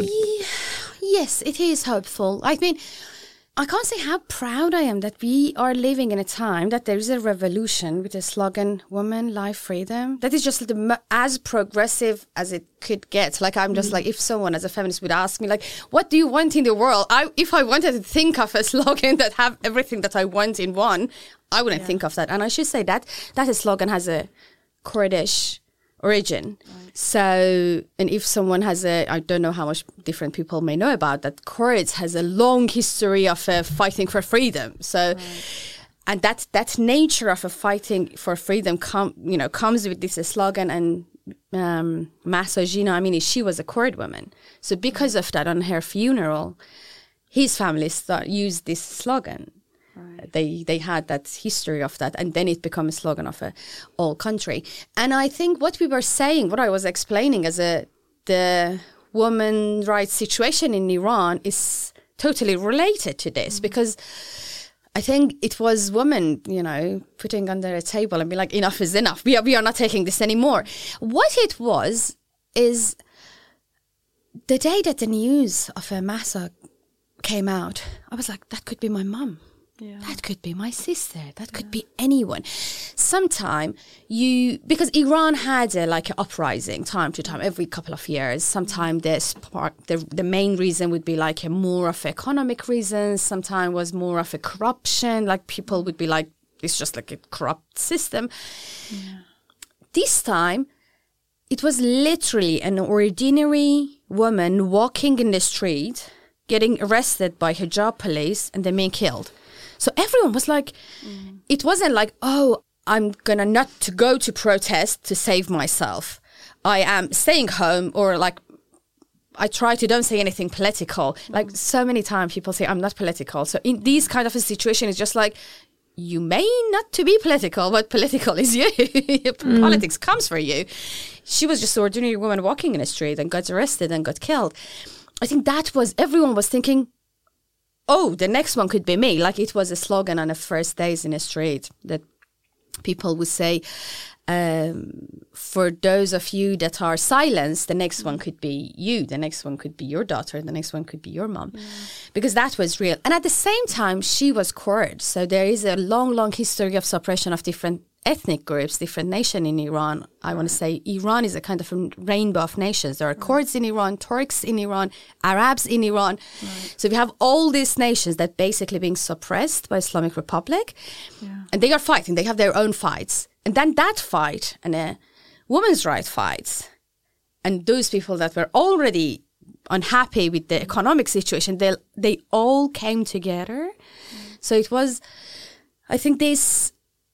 yes, it is hopeful. I mean, I can't say how proud I am that we are living in a time that there is a revolution with the slogan "Woman, Life, Freedom." That is just the, as progressive as it could get. Like, I'm just mm. like, if someone as a feminist would ask me, like, what do you want in the world? I, if I wanted to think of a slogan that have everything that I want in one, I wouldn't yeah. think of that. And I should say that that a slogan has a Kurdish origin. Right. So, and if someone has a, I don't know how much different people may know about that, Kurds has a long history of uh, fighting for freedom. So, right. and that that nature of a fighting for freedom, com, you know, comes with this uh, slogan. And um, Mahsa Jina Amini, she was a Kurd woman. So, because of that, on her funeral, his family start, used this slogan. Right. They they had that history of that, and then it became a slogan of a all country. And I think what we were saying, what I was explaining as a the woman rights situation in Iran is totally related to this, mm-hmm. because I think it was women, you know, putting under a table and be like, enough is enough. We are we are not taking this anymore. What it was is the day that the news of a Mahsa came out, I was like, that could be my mum. Yeah. That could be my sister. That could yeah. be anyone. Sometime you, because Iran had a, like an uprising time to time, every couple of years. Sometime the spark, the the main reason would be like a more of economic reasons. Sometime was more of a corruption. Like people would be like, it's just like a corrupt system. Yeah. This time, it was literally an ordinary woman walking in the street, getting arrested by hijab police, and then being killed. So everyone was like, mm. it wasn't like, oh, I'm going to not to go to protest to save myself. I am staying home, or like, I try to don't say anything political. Mm. Like so many times people say, I'm not political. So in these kind of a situation, it's just like, you may not to be political, but political is you. mm. Politics comes for you. She was just an ordinary woman walking in the street and got arrested and got killed. I think that was, everyone was thinking, oh, the next one could be me. Like it was a slogan on the first days in the street that people would say, um, for those of you that are silenced, the next one could be you. The next one could be your daughter. The next one could be your mom. Yeah. Because that was real. And at the same time, she was Kurd. So there is a long, long history of suppression of different ethnic groups, different nations in Iran. I want to say Iran is a kind of a rainbow of nations. There are right. Kurds in Iran, Turks in Iran, Arabs in Iran. Right. So we have all these nations that basically being suppressed by Islamic Republic. Yeah. And they are fighting. They have their own fights. And then that fight and a women's rights fights, and those people that were already unhappy with the economic situation, they they all came together. Mm. So it was, I think this,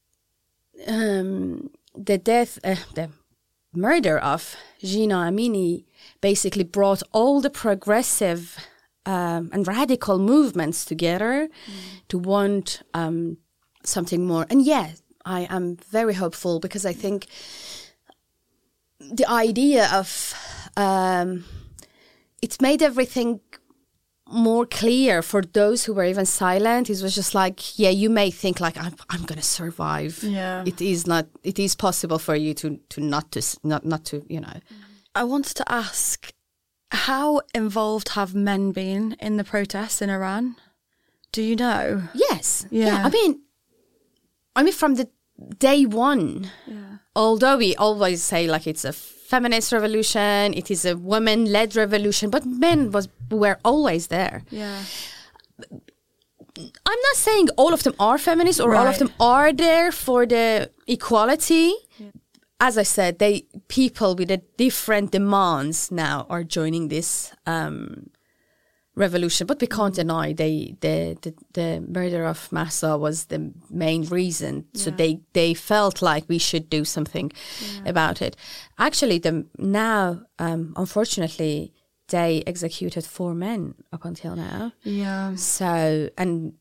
um, the death, uh, the murder of Jina Amini basically brought all the progressive um, and radical movements together mm. to want um, something more. And yeah, I am very hopeful because I think the idea of um, it made everything more clear for those who were even silent. It was just like, yeah, you may think like I'm, I'm going to survive. Yeah, it is not. It is possible for you to to not to not not to you know. I wanted to ask, how involved have men been in the protests in Iran? Do you know? Yes. Yeah. yeah. I mean. I mean, from the day one, yeah. although we always say like it's a feminist revolution, it is a women-led revolution, but men was were always there. Yeah. I'm not saying all of them are feminists or all of Right. them are there for the equality. Yeah. As I said, they people with a different demands now are joining this um, revolution, but we can't deny they the, the the murder of Mahsa was the main reason. Yeah. So they they felt like we should do something yeah. about it. Actually, the now um, unfortunately. They executed four men up until now. Yeah. So, and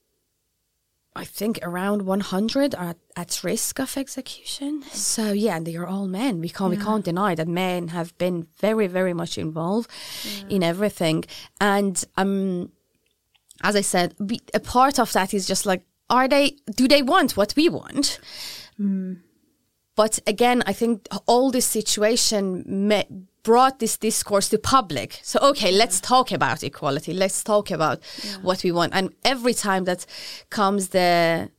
I think around one hundred are at risk of execution. So, yeah, and they are all men. We can't, yeah. we can't deny that men have been very, very much involved yeah. in everything. And um, as I said, we, a part of that is just like, are they, do they want what we want? Mm. But again, I think all this situation met, brought this discourse to public. So, okay, yeah. let's talk about equality. Let's talk about yeah. what we want. And every time that comes the,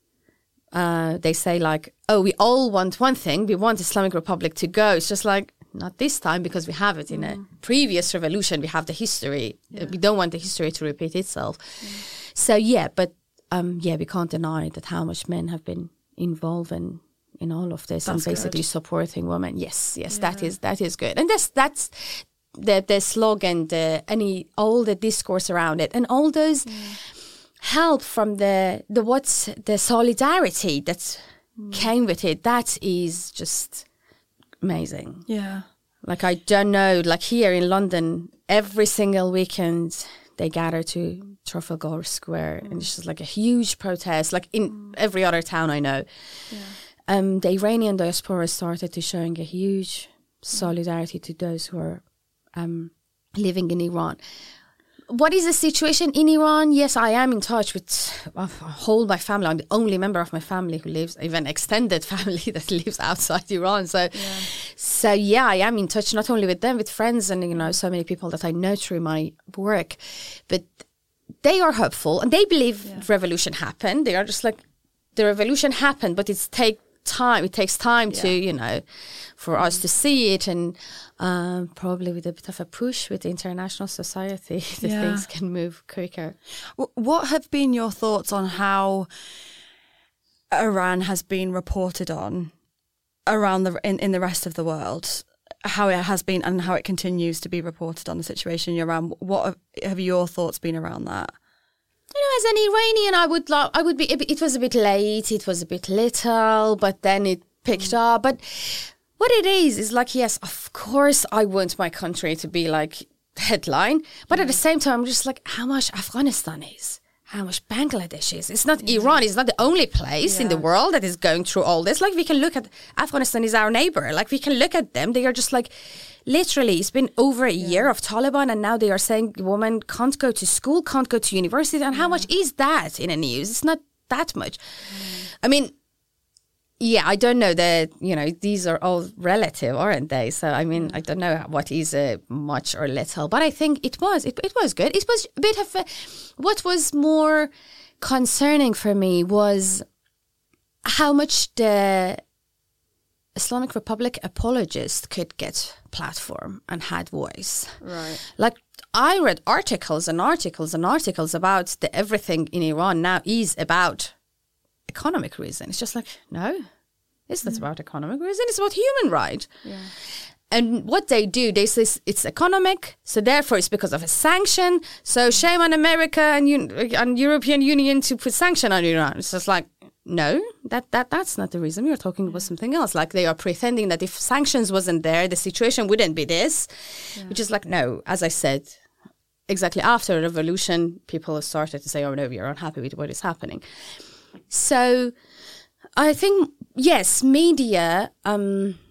uh, they say like, oh, we all want one thing. We want Islamic Republic to go. It's just like, not this time because we have it in mm. a previous revolution. We have the history. Yeah. We don't want the history to repeat itself. Mm. So, yeah, but um, yeah, we can't deny that how much men have been involved in in all of this. That's and basically good. Supporting women. Yes, yes, yeah. that is that is good. And that's that's the the slogan, the any all the discourse around it, and all those yeah. help from the the what's the solidarity that mm. came with it. That is just amazing. Yeah. Like I don't know, like here in London, every single weekend they gather to Trafalgar Square, mm. and it's just like a huge protest, like in mm. every other town I know. Yeah. Um, the Iranian diaspora started to showing a huge solidarity to those who are um, living in Iran. What is the situation in Iran? Yes, I am in touch with a whole my family. I'm the only member of my family who lives, even extended family that lives outside Iran. So, yeah. so yeah, I am in touch not only with them, with friends, and you know, so many people that I know through my work. But they are hopeful and they believe yeah. revolution happened. They are just like the revolution happened, but it's take. time it takes time yeah. to you know for mm. us to see it, and um, probably with a bit of a push with the international society the yeah. things can move quicker. What have been your thoughts on how Iran has been reported on around the in, in the rest of the world, how it has been and how it continues to be reported on the situation in Iran? What have, have your thoughts been around that? You know, as an Iranian, I would lo- I would be. It was a bit late. It was a bit little, but then it picked mm. up. But what it is is like, yes, of course, I want my country to be like headline. But mm. at the same time, I'm just like, how much Afghanistan is, how much Bangladesh is. It's not yeah. Iran. It's not the only place yeah. in the world that is going through all this. Like we can look at Afghanistan is our neighbor. Like we can look at them. They are just like. Literally, it's been over a yeah. year of Taliban, and now they are saying women can't go to school, can't go to university. And yeah. how much is that in the news? It's not that much. Mm. I mean, yeah, I don't know that, you know, these are all relative, aren't they? So, I mean, I don't know what is uh, much or little, but I think it was, it, it was good. It was a bit of a, what was more concerning for me was how much the Islamic Republic apologists could get platform and had voice. Right. Like I read articles and articles and articles about the everything in Iran now is about economic reason. It's just like, no, it's not mm. about economic reason. It's about human right. Yeah. And what they do, they say it's economic, so therefore it's because of a sanction. So shame on America and, and European Union to put sanction on Iran. It's just like, no, that, that that's not the reason. We are talking about something else. Like they are pretending that if sanctions wasn't there, the situation wouldn't be this. Yeah. Which is like, no, as I said, exactly after the revolution, people started to say, oh no, we are unhappy with what is happening. So I think, yes, media, um,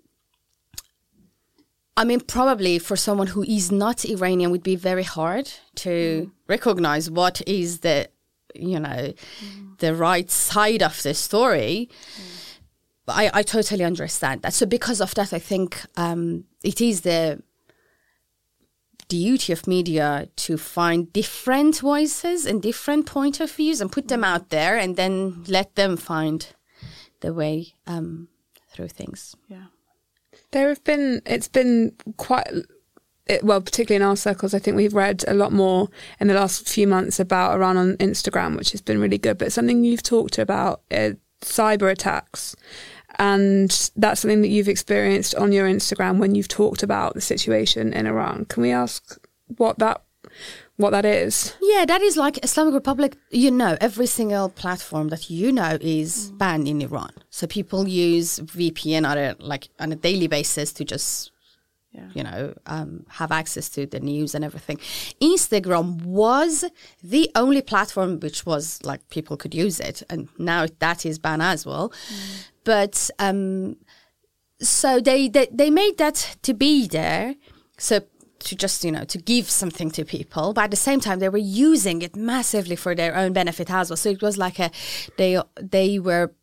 I mean, probably for someone who is not Iranian would be very hard to mm. recognize what is the, you know, mm. the right side of the story. Mm. I, I totally understand that. So because of that, I think um, it is the duty of media to find different voices and different point of views and put them out there and then let them find the way um, through things. Yeah. There have been, it's been quite it, well, particularly in our circles, I think we've read a lot more in the last few months about Iran on Instagram, which has been really good. But something you've talked about is cyber attacks. And that's something that you've experienced on your Instagram when you've talked about the situation in Iran. Can we ask what that what that is? Yeah, that is like Islamic Republic. You know, every single platform that you know is banned in Iran. So people use V P N on a, like on a daily basis to just, yeah. you know, um, have access to the news and everything. Instagram was the only platform which was like people could use it, and now that is banned as well. Mm. But um, so they, they they made that to be there, so to just, you know, to give something to people. But at the same time, they were using it massively for their own benefit as well. So it was like a they they were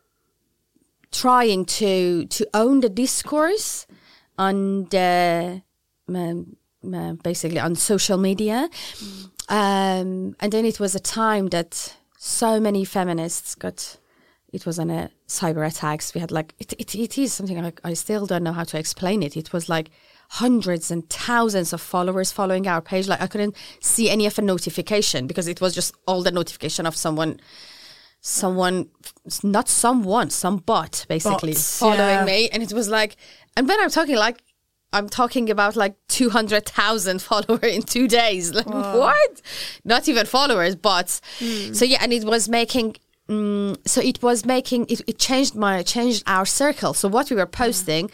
trying to to own the discourse on the um, uh, basically on social media, mm. um, and then it was a time that so many feminists got. It was on a cyber attacks. We had like, it, it, it is something like, I still don't know how to explain it. It was like hundreds and thousands of followers following our page. Like I couldn't see any of a notification because it was just all the notification of someone, someone, not someone, some bot basically Bots, following yeah. me. And it was like, and when I'm talking like, I'm talking about like two hundred thousand followers in two days. Like wow. what? Not even followers, bots. Mm. So yeah, and it was making... Mm, so it was making it, it changed my changed our circle. So what we were posting,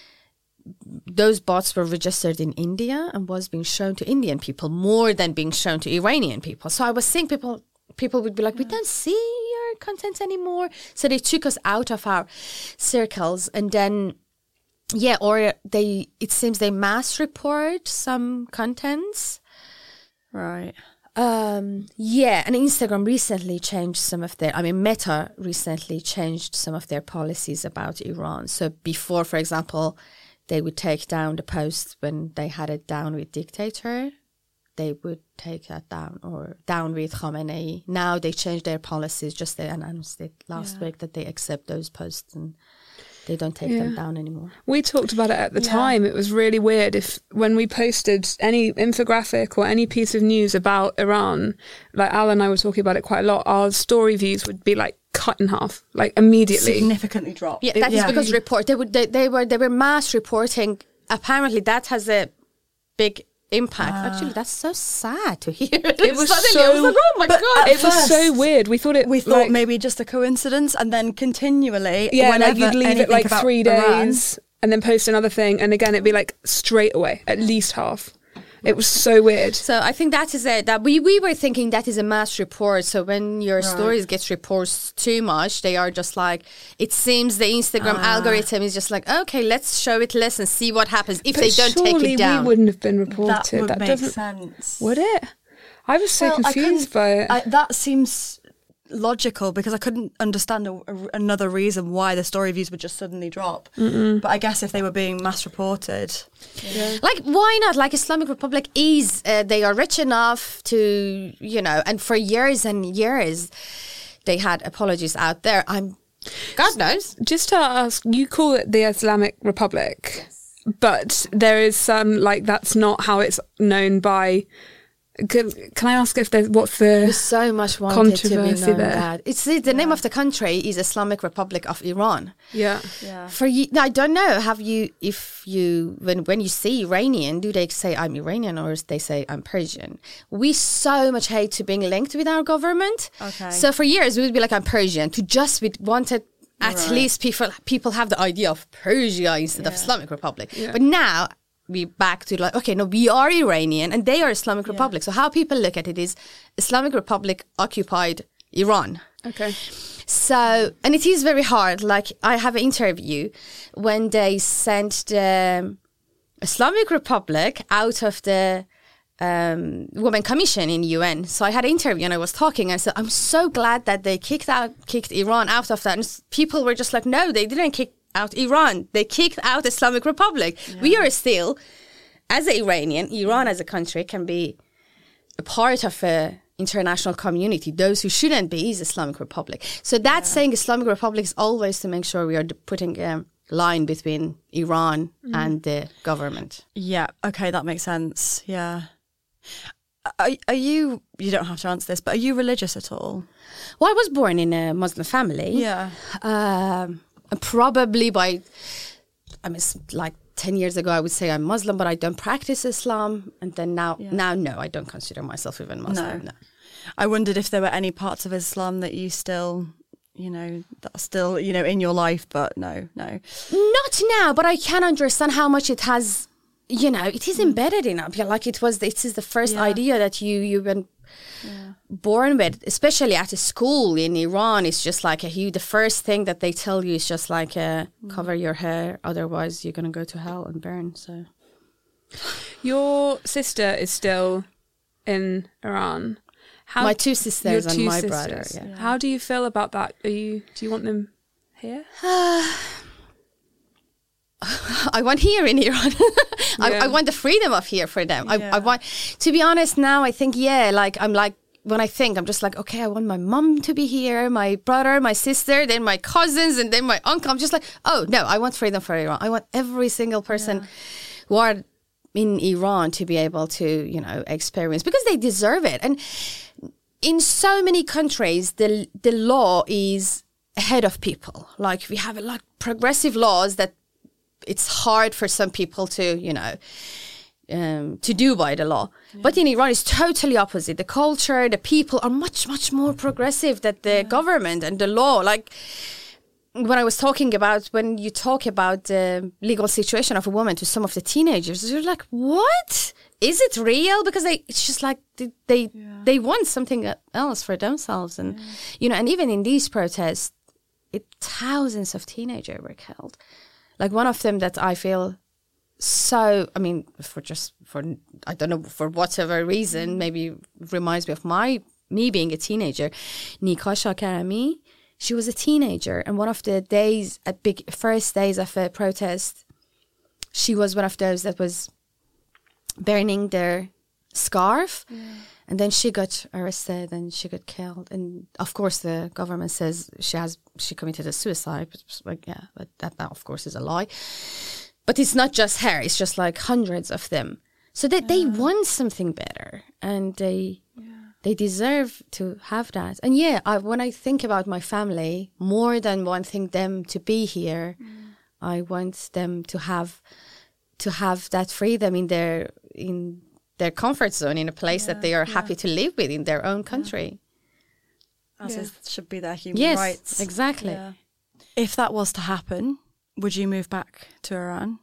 yeah. those bots were registered in India and was being shown to Indian people more than being shown to Iranian people. So I was seeing people people would be like, yeah. we don't see your content anymore. So they took us out of our circles, and then yeah, or they it seems they mass report some contents, right. Um, yeah, and Instagram recently changed some of their, I mean, Meta recently changed some of their policies about Iran. So before, for example, they would take down the post when they had it down with dictator, they would take that down, or down with Khamenei. Now they changed their policies, just they announced it last yeah. week that they accept those posts and they don't take yeah. them down anymore. We talked about it at the yeah. time. It was really weird if when we posted any infographic or any piece of news about Iran, like Al and I were talking about it quite a lot, our story views would be like cut in half, like immediately. Significantly dropped. Yeah, that it, is yeah. because report they would they, they were they were mass reporting. Apparently that has a big impact. Uh, Actually, that's so sad to hear. It was Suddenly, so. I was like, oh my god! It was so weird. We thought it. We thought like, maybe just a coincidence, and then continually, yeah, whenever like you'd leave it like three Iran, days, and then post another thing, and again it'd be like straight away, at least half. It was so weird. So I think that is it. That we, we were thinking that is a mass report. So when your right. stories gets reported too much, they are just like, it seems the Instagram uh, algorithm is just like, okay, let's show it less and see what happens if they don't take it down. We wouldn't have been reported. That would that make doesn't, sense. Would it? I was so well, confused by it. I, that seems logical because I couldn't understand a, a, another reason why the story views would just suddenly drop. Mm-mm. But I guess if they were being mass reported, yeah. like why not? Like Islamic Republic is uh, they are rich enough to, you know, and for years and years they had apologies out there. I'm God knows. Just to ask, you call it the Islamic Republic, yes. but there is some like that's not how it's known by. Can, can I ask if there's what's the there's so much wanted to be known there? That. It's the, the yeah. name of the country is Islamic Republic of Iran. Yeah, yeah. For you, I don't know. Have you if you when when you see Iranian, do they say I'm Iranian or they say I'm Persian? We so much hate to being linked with our government. Okay. So for years we would be like I'm Persian. To just we wanted at right. least people people have the idea of Persia instead yeah. of Islamic Republic. Yeah. But now. We back to like, okay, no, we are Iranian and they are Islamic yeah. Republic. So how people look at it is Islamic Republic occupied Iran. Okay. So, and it is very hard. Like I have an interview when they sent the Islamic Republic out of the um, Women Commission in U N. So I had an interview and I was talking and I said, I'm so glad that they kicked out, kicked Iran out of that. And people were just like, no, they didn't kick out Iran. They kicked out Islamic Republic. Yeah. We are still, as an Iranian, Iran as a country can be a part of a international community. Those who shouldn't be is Islamic Republic. So that's yeah. saying Islamic Republic is always to make sure we are putting um, line between Iran mm. and the government. Yeah. Okay, that makes sense. Yeah. Are, are you, you don't have to answer this, but are you religious at all? Well, I was born in a Muslim family. Yeah. Um, and probably by, I mean, like ten years ago, I would say I'm Muslim, but I don't practice Islam. And then now, yeah. now, no, I don't consider myself even Muslim. No. no. I wondered if there were any parts of Islam that you still, you know, that are still, you know, in your life, but no, no. Not now, but I can understand how much it has, you know, it is embedded in us. Like it was, it is the first yeah. idea that you, you've been yeah. born with, especially at a school in Iran. It's just like a huge, the first thing that they tell you is just like a, mm. cover your hair, otherwise you're going to go to hell and burn. So, your sister is still in Iran. How, my two sisters and two my sisters. brother. Yeah. Yeah. How do you feel about that? Are you? Do you want them here? I want here in Iran. I, yeah. I want the freedom of here for them. Yeah. I, I want, to be honest now, I think, yeah, like I'm like, when I think, I'm just like, okay, I want my mom to be here, my brother, my sister, then my cousins, and then my uncle. I'm just like, oh, no, I want freedom for Iran. I want every single person yeah. who are in Iran to be able to, you know, experience, because they deserve it. And in so many countries, the the law is ahead of people. Like we have a lot of progressive laws that it's hard for some people to, you know, um, to do by the law. Yeah. But in Iran, it's totally opposite. The culture, the people are much, much more progressive than the yeah. government and the law. Like when I was talking about, when you talk about the legal situation of a woman to some of the teenagers, you're like, what? Is it real? Because they, it's just like they they, yeah. they want something else for themselves. And, yeah. you know, and even in these protests, it, thousands of teenagers were killed. Like one of them that I feel so, I mean, for just, for, I don't know, for whatever reason, maybe reminds me of my, me being a teenager, Nika Shakarami. She was a teenager, and one of the days, at big first days of a protest, she was one of those that was burning their scarf, yeah. and then she got arrested and she got killed. And of course, the government says she has she committed a suicide. But like, yeah, but that, that of course is a lie. But it's not just her; it's just like hundreds of them. So that yeah. they want something better, and they. Yeah. They deserve to have that. And yeah, I, when I think about my family, more than wanting them to be here, mm. I want them to have to have that freedom in their in their comfort zone, in a place yeah, that they are yeah. happy to live with in their own country. Yeah. As yeah. it should be their human yes, rights. Exactly. Yeah. If that was to happen, would you move back to Iran?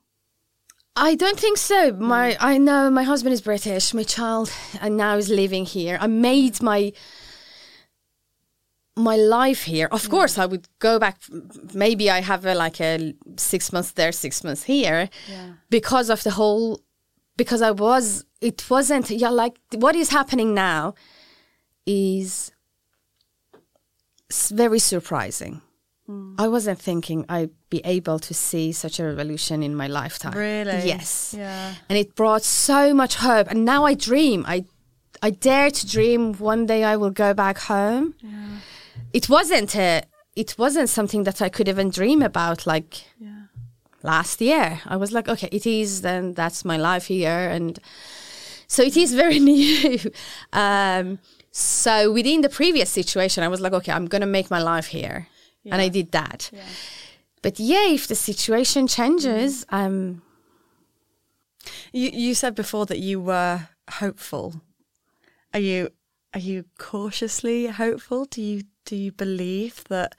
I don't think so. My, I know my husband is British. My child and now is living here. I made my my life here. Of yeah. course, I would go back. Maybe I have a, like a six months there, six months here, yeah. because of the whole. Because I was, it wasn't. Yeah, like what is happening now is very surprising. I wasn't thinking I'd be able to see such a revolution in my lifetime. Really? Yes. Yeah. And it brought so much hope. And now I dream. I I dare to dream one day I will go back home. Yeah. It wasn't a, it wasn't something that I could even dream about like yeah. last year. I was like, okay, it is, then that's my life here. And so it is very new. um, so within the previous situation, I was like, okay, I'm going to make my life here. Yeah. And I did that. Yeah. But yeah, if the situation changes, mm. um you you said before that you were hopeful. Are you are you cautiously hopeful? Do you do you believe that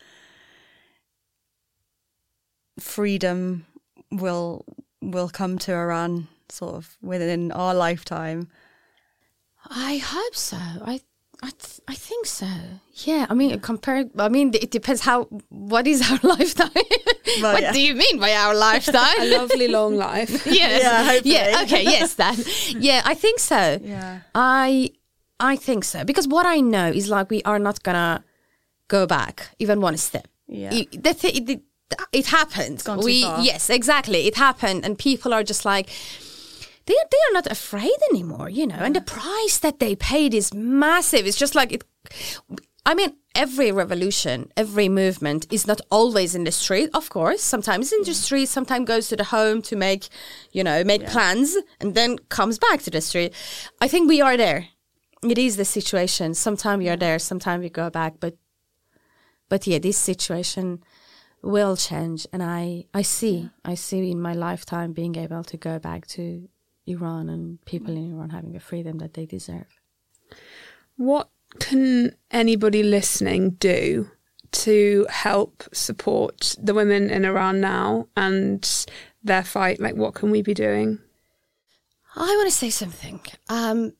freedom will will come to Iran sort of within our lifetime? I hope so. I I, th- I think so. Yeah, I mean, compared. I mean, it depends how. What is our lifetime? Well, what yeah. do you mean by our lifetime? A lovely long life. Yes. Yeah. Hopefully. Yeah. Okay. Yes. That. Yeah. I think so. Yeah. I. I think so because what I know is like we are not gonna go back even one step. Yeah. It, the th- it, it happened. It's gone too we. far. Yes. Exactly. It happened, and people are just like. They they are not afraid anymore, you know, and the price that they paid is massive. It's just like it. I mean, every revolution, every movement is not always in the street, of course. Sometimes in the street, sometimes goes to the home to make, you know, make yeah. plans and then comes back to the street. I think we are there. It is the situation. Sometimes we are there, sometimes we go back. But, but yeah, this situation will change. And I, I see, yeah. I see in my lifetime being able to go back to Iran and people in Iran having the freedom that they deserve. What can anybody listening do to help support the women in Iran now and their fight? Like, what can we be doing? I want to say something. Um,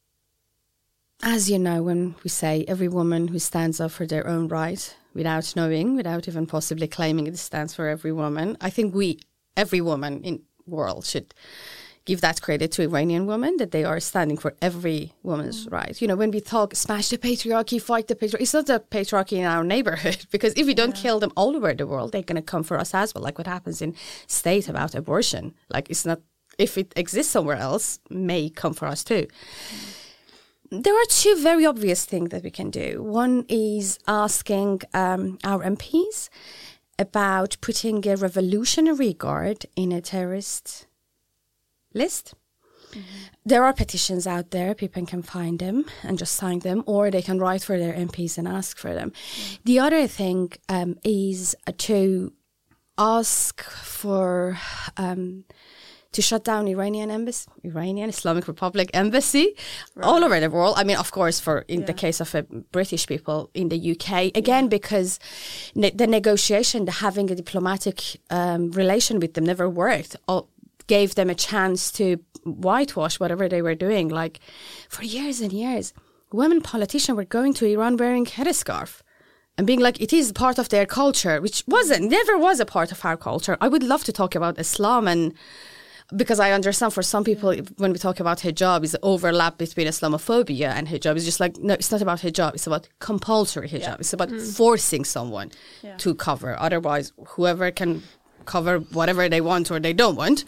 as you know, when we say every woman who stands up for their own right, without knowing, without even possibly claiming it stands for every woman, I think we, every woman in the world should give that credit to Iranian women, that they are standing for every woman's mm. right. You know, when we talk, smash the patriarchy, fight the patriarchy, it's not the patriarchy in our neighborhood, because if we don't yeah. kill them all over the world, they're going to come for us as well, like what happens in state about abortion. Like, it's not, if it exists somewhere else, may come for us too. Mm. There are two very obvious things that we can do. One is asking um, our M Ps about putting a revolutionary guard in a terrorist list. Mm-hmm. There are petitions out there. People can find them and just sign them, or they can write for their M Ps and ask for them. Mm-hmm. The other thing um, is to ask for um, to shut down Iranian embassy, Iranian Islamic Republic embassy right. all over the world. I mean, of course, for in yeah. the case of uh, British people in the U K, again, yeah. because ne- the negotiation, the having a diplomatic um, relation with them never worked. All, gave them a chance to whitewash whatever they were doing. Like, for years and years, women politicians were going to Iran wearing headscarf and being like, it is part of their culture, which wasn't, never was a part of our culture. I would love to talk about Islam, and because I understand for some people, when we talk about hijab, is the overlap between Islamophobia and hijab. It's just like, no, it's not about hijab. It's about compulsory hijab. Yeah. It's about mm. forcing someone yeah. to cover. Otherwise, whoever can cover whatever they want or they don't want.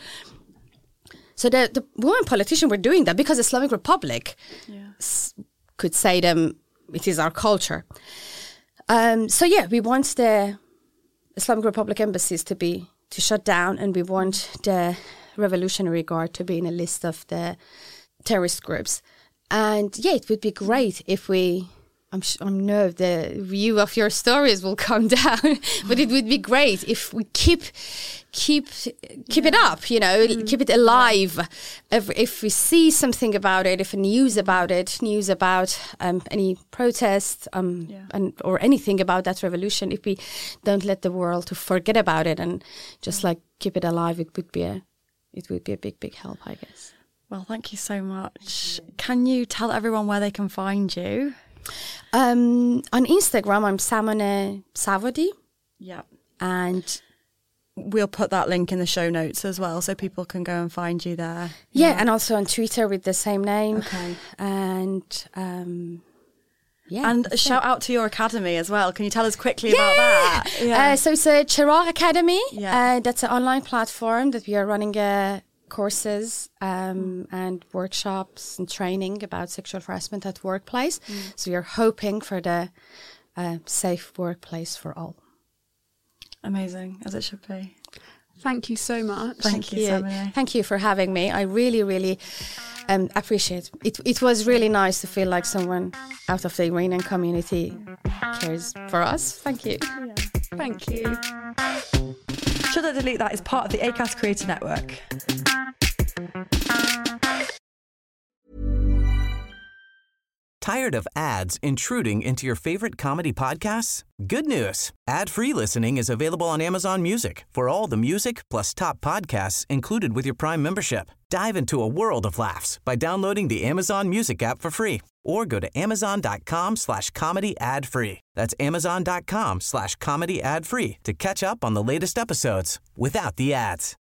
So the, the women politicians were doing that because Islamic Republic yeah. s- could say them, it is our culture. Um, so yeah, we want the Islamic Republic embassies to be, to shut down, and we want the Revolutionary Guard to be in a list of the terrorist groups. And yeah, it would be great if we, I'm sure, I know the view of your stories will come down, but it would be great if we keep, keep, keep yeah. it up, you know, mm. keep it alive. If, if we see something about it, if news about it, news about um, any protest, um, yeah. and or anything about that revolution, if we don't let the world to forget about it and just like keep it alive, it would be a, it would be a big, big help, I guess. Well, thank you so much. Can you tell everyone where they can find you? Um, on Instagram, I'm Samone Savodi. Yeah. And we'll put that link in the show notes as well, so people can go and find you there. Yeah, yeah. And also on Twitter with the same name. Okay. And um, yeah. And a shout out to your academy as well. Can you tell us quickly yeah. about that? Yeah. Uh, so it's a Chirag Academy. Yeah. Uh, that's an online platform that we are running a courses um, and workshops and training about sexual harassment at workplace. Mm. So we are hoping for the uh, safe workplace for all. Amazing, as it should be. Thank you so much. Thank, Thank you, you. Samone. Thank you for having me. I really, really um, appreciate it. It was really nice to feel like someone out of the Iranian community cares for us. Thank you. Yeah. Thank you. Should I Delete That is part of the Acast Creator Network. Tired of ads intruding into your favorite comedy podcasts? Good news. Ad-free listening is available on Amazon Music for all the music plus top podcasts included with your Prime membership. Dive into a world of laughs by downloading the Amazon Music app for free or go to amazon.com slash comedy ad free. That's amazon.com slash comedy ad free to catch up on the latest episodes without the ads.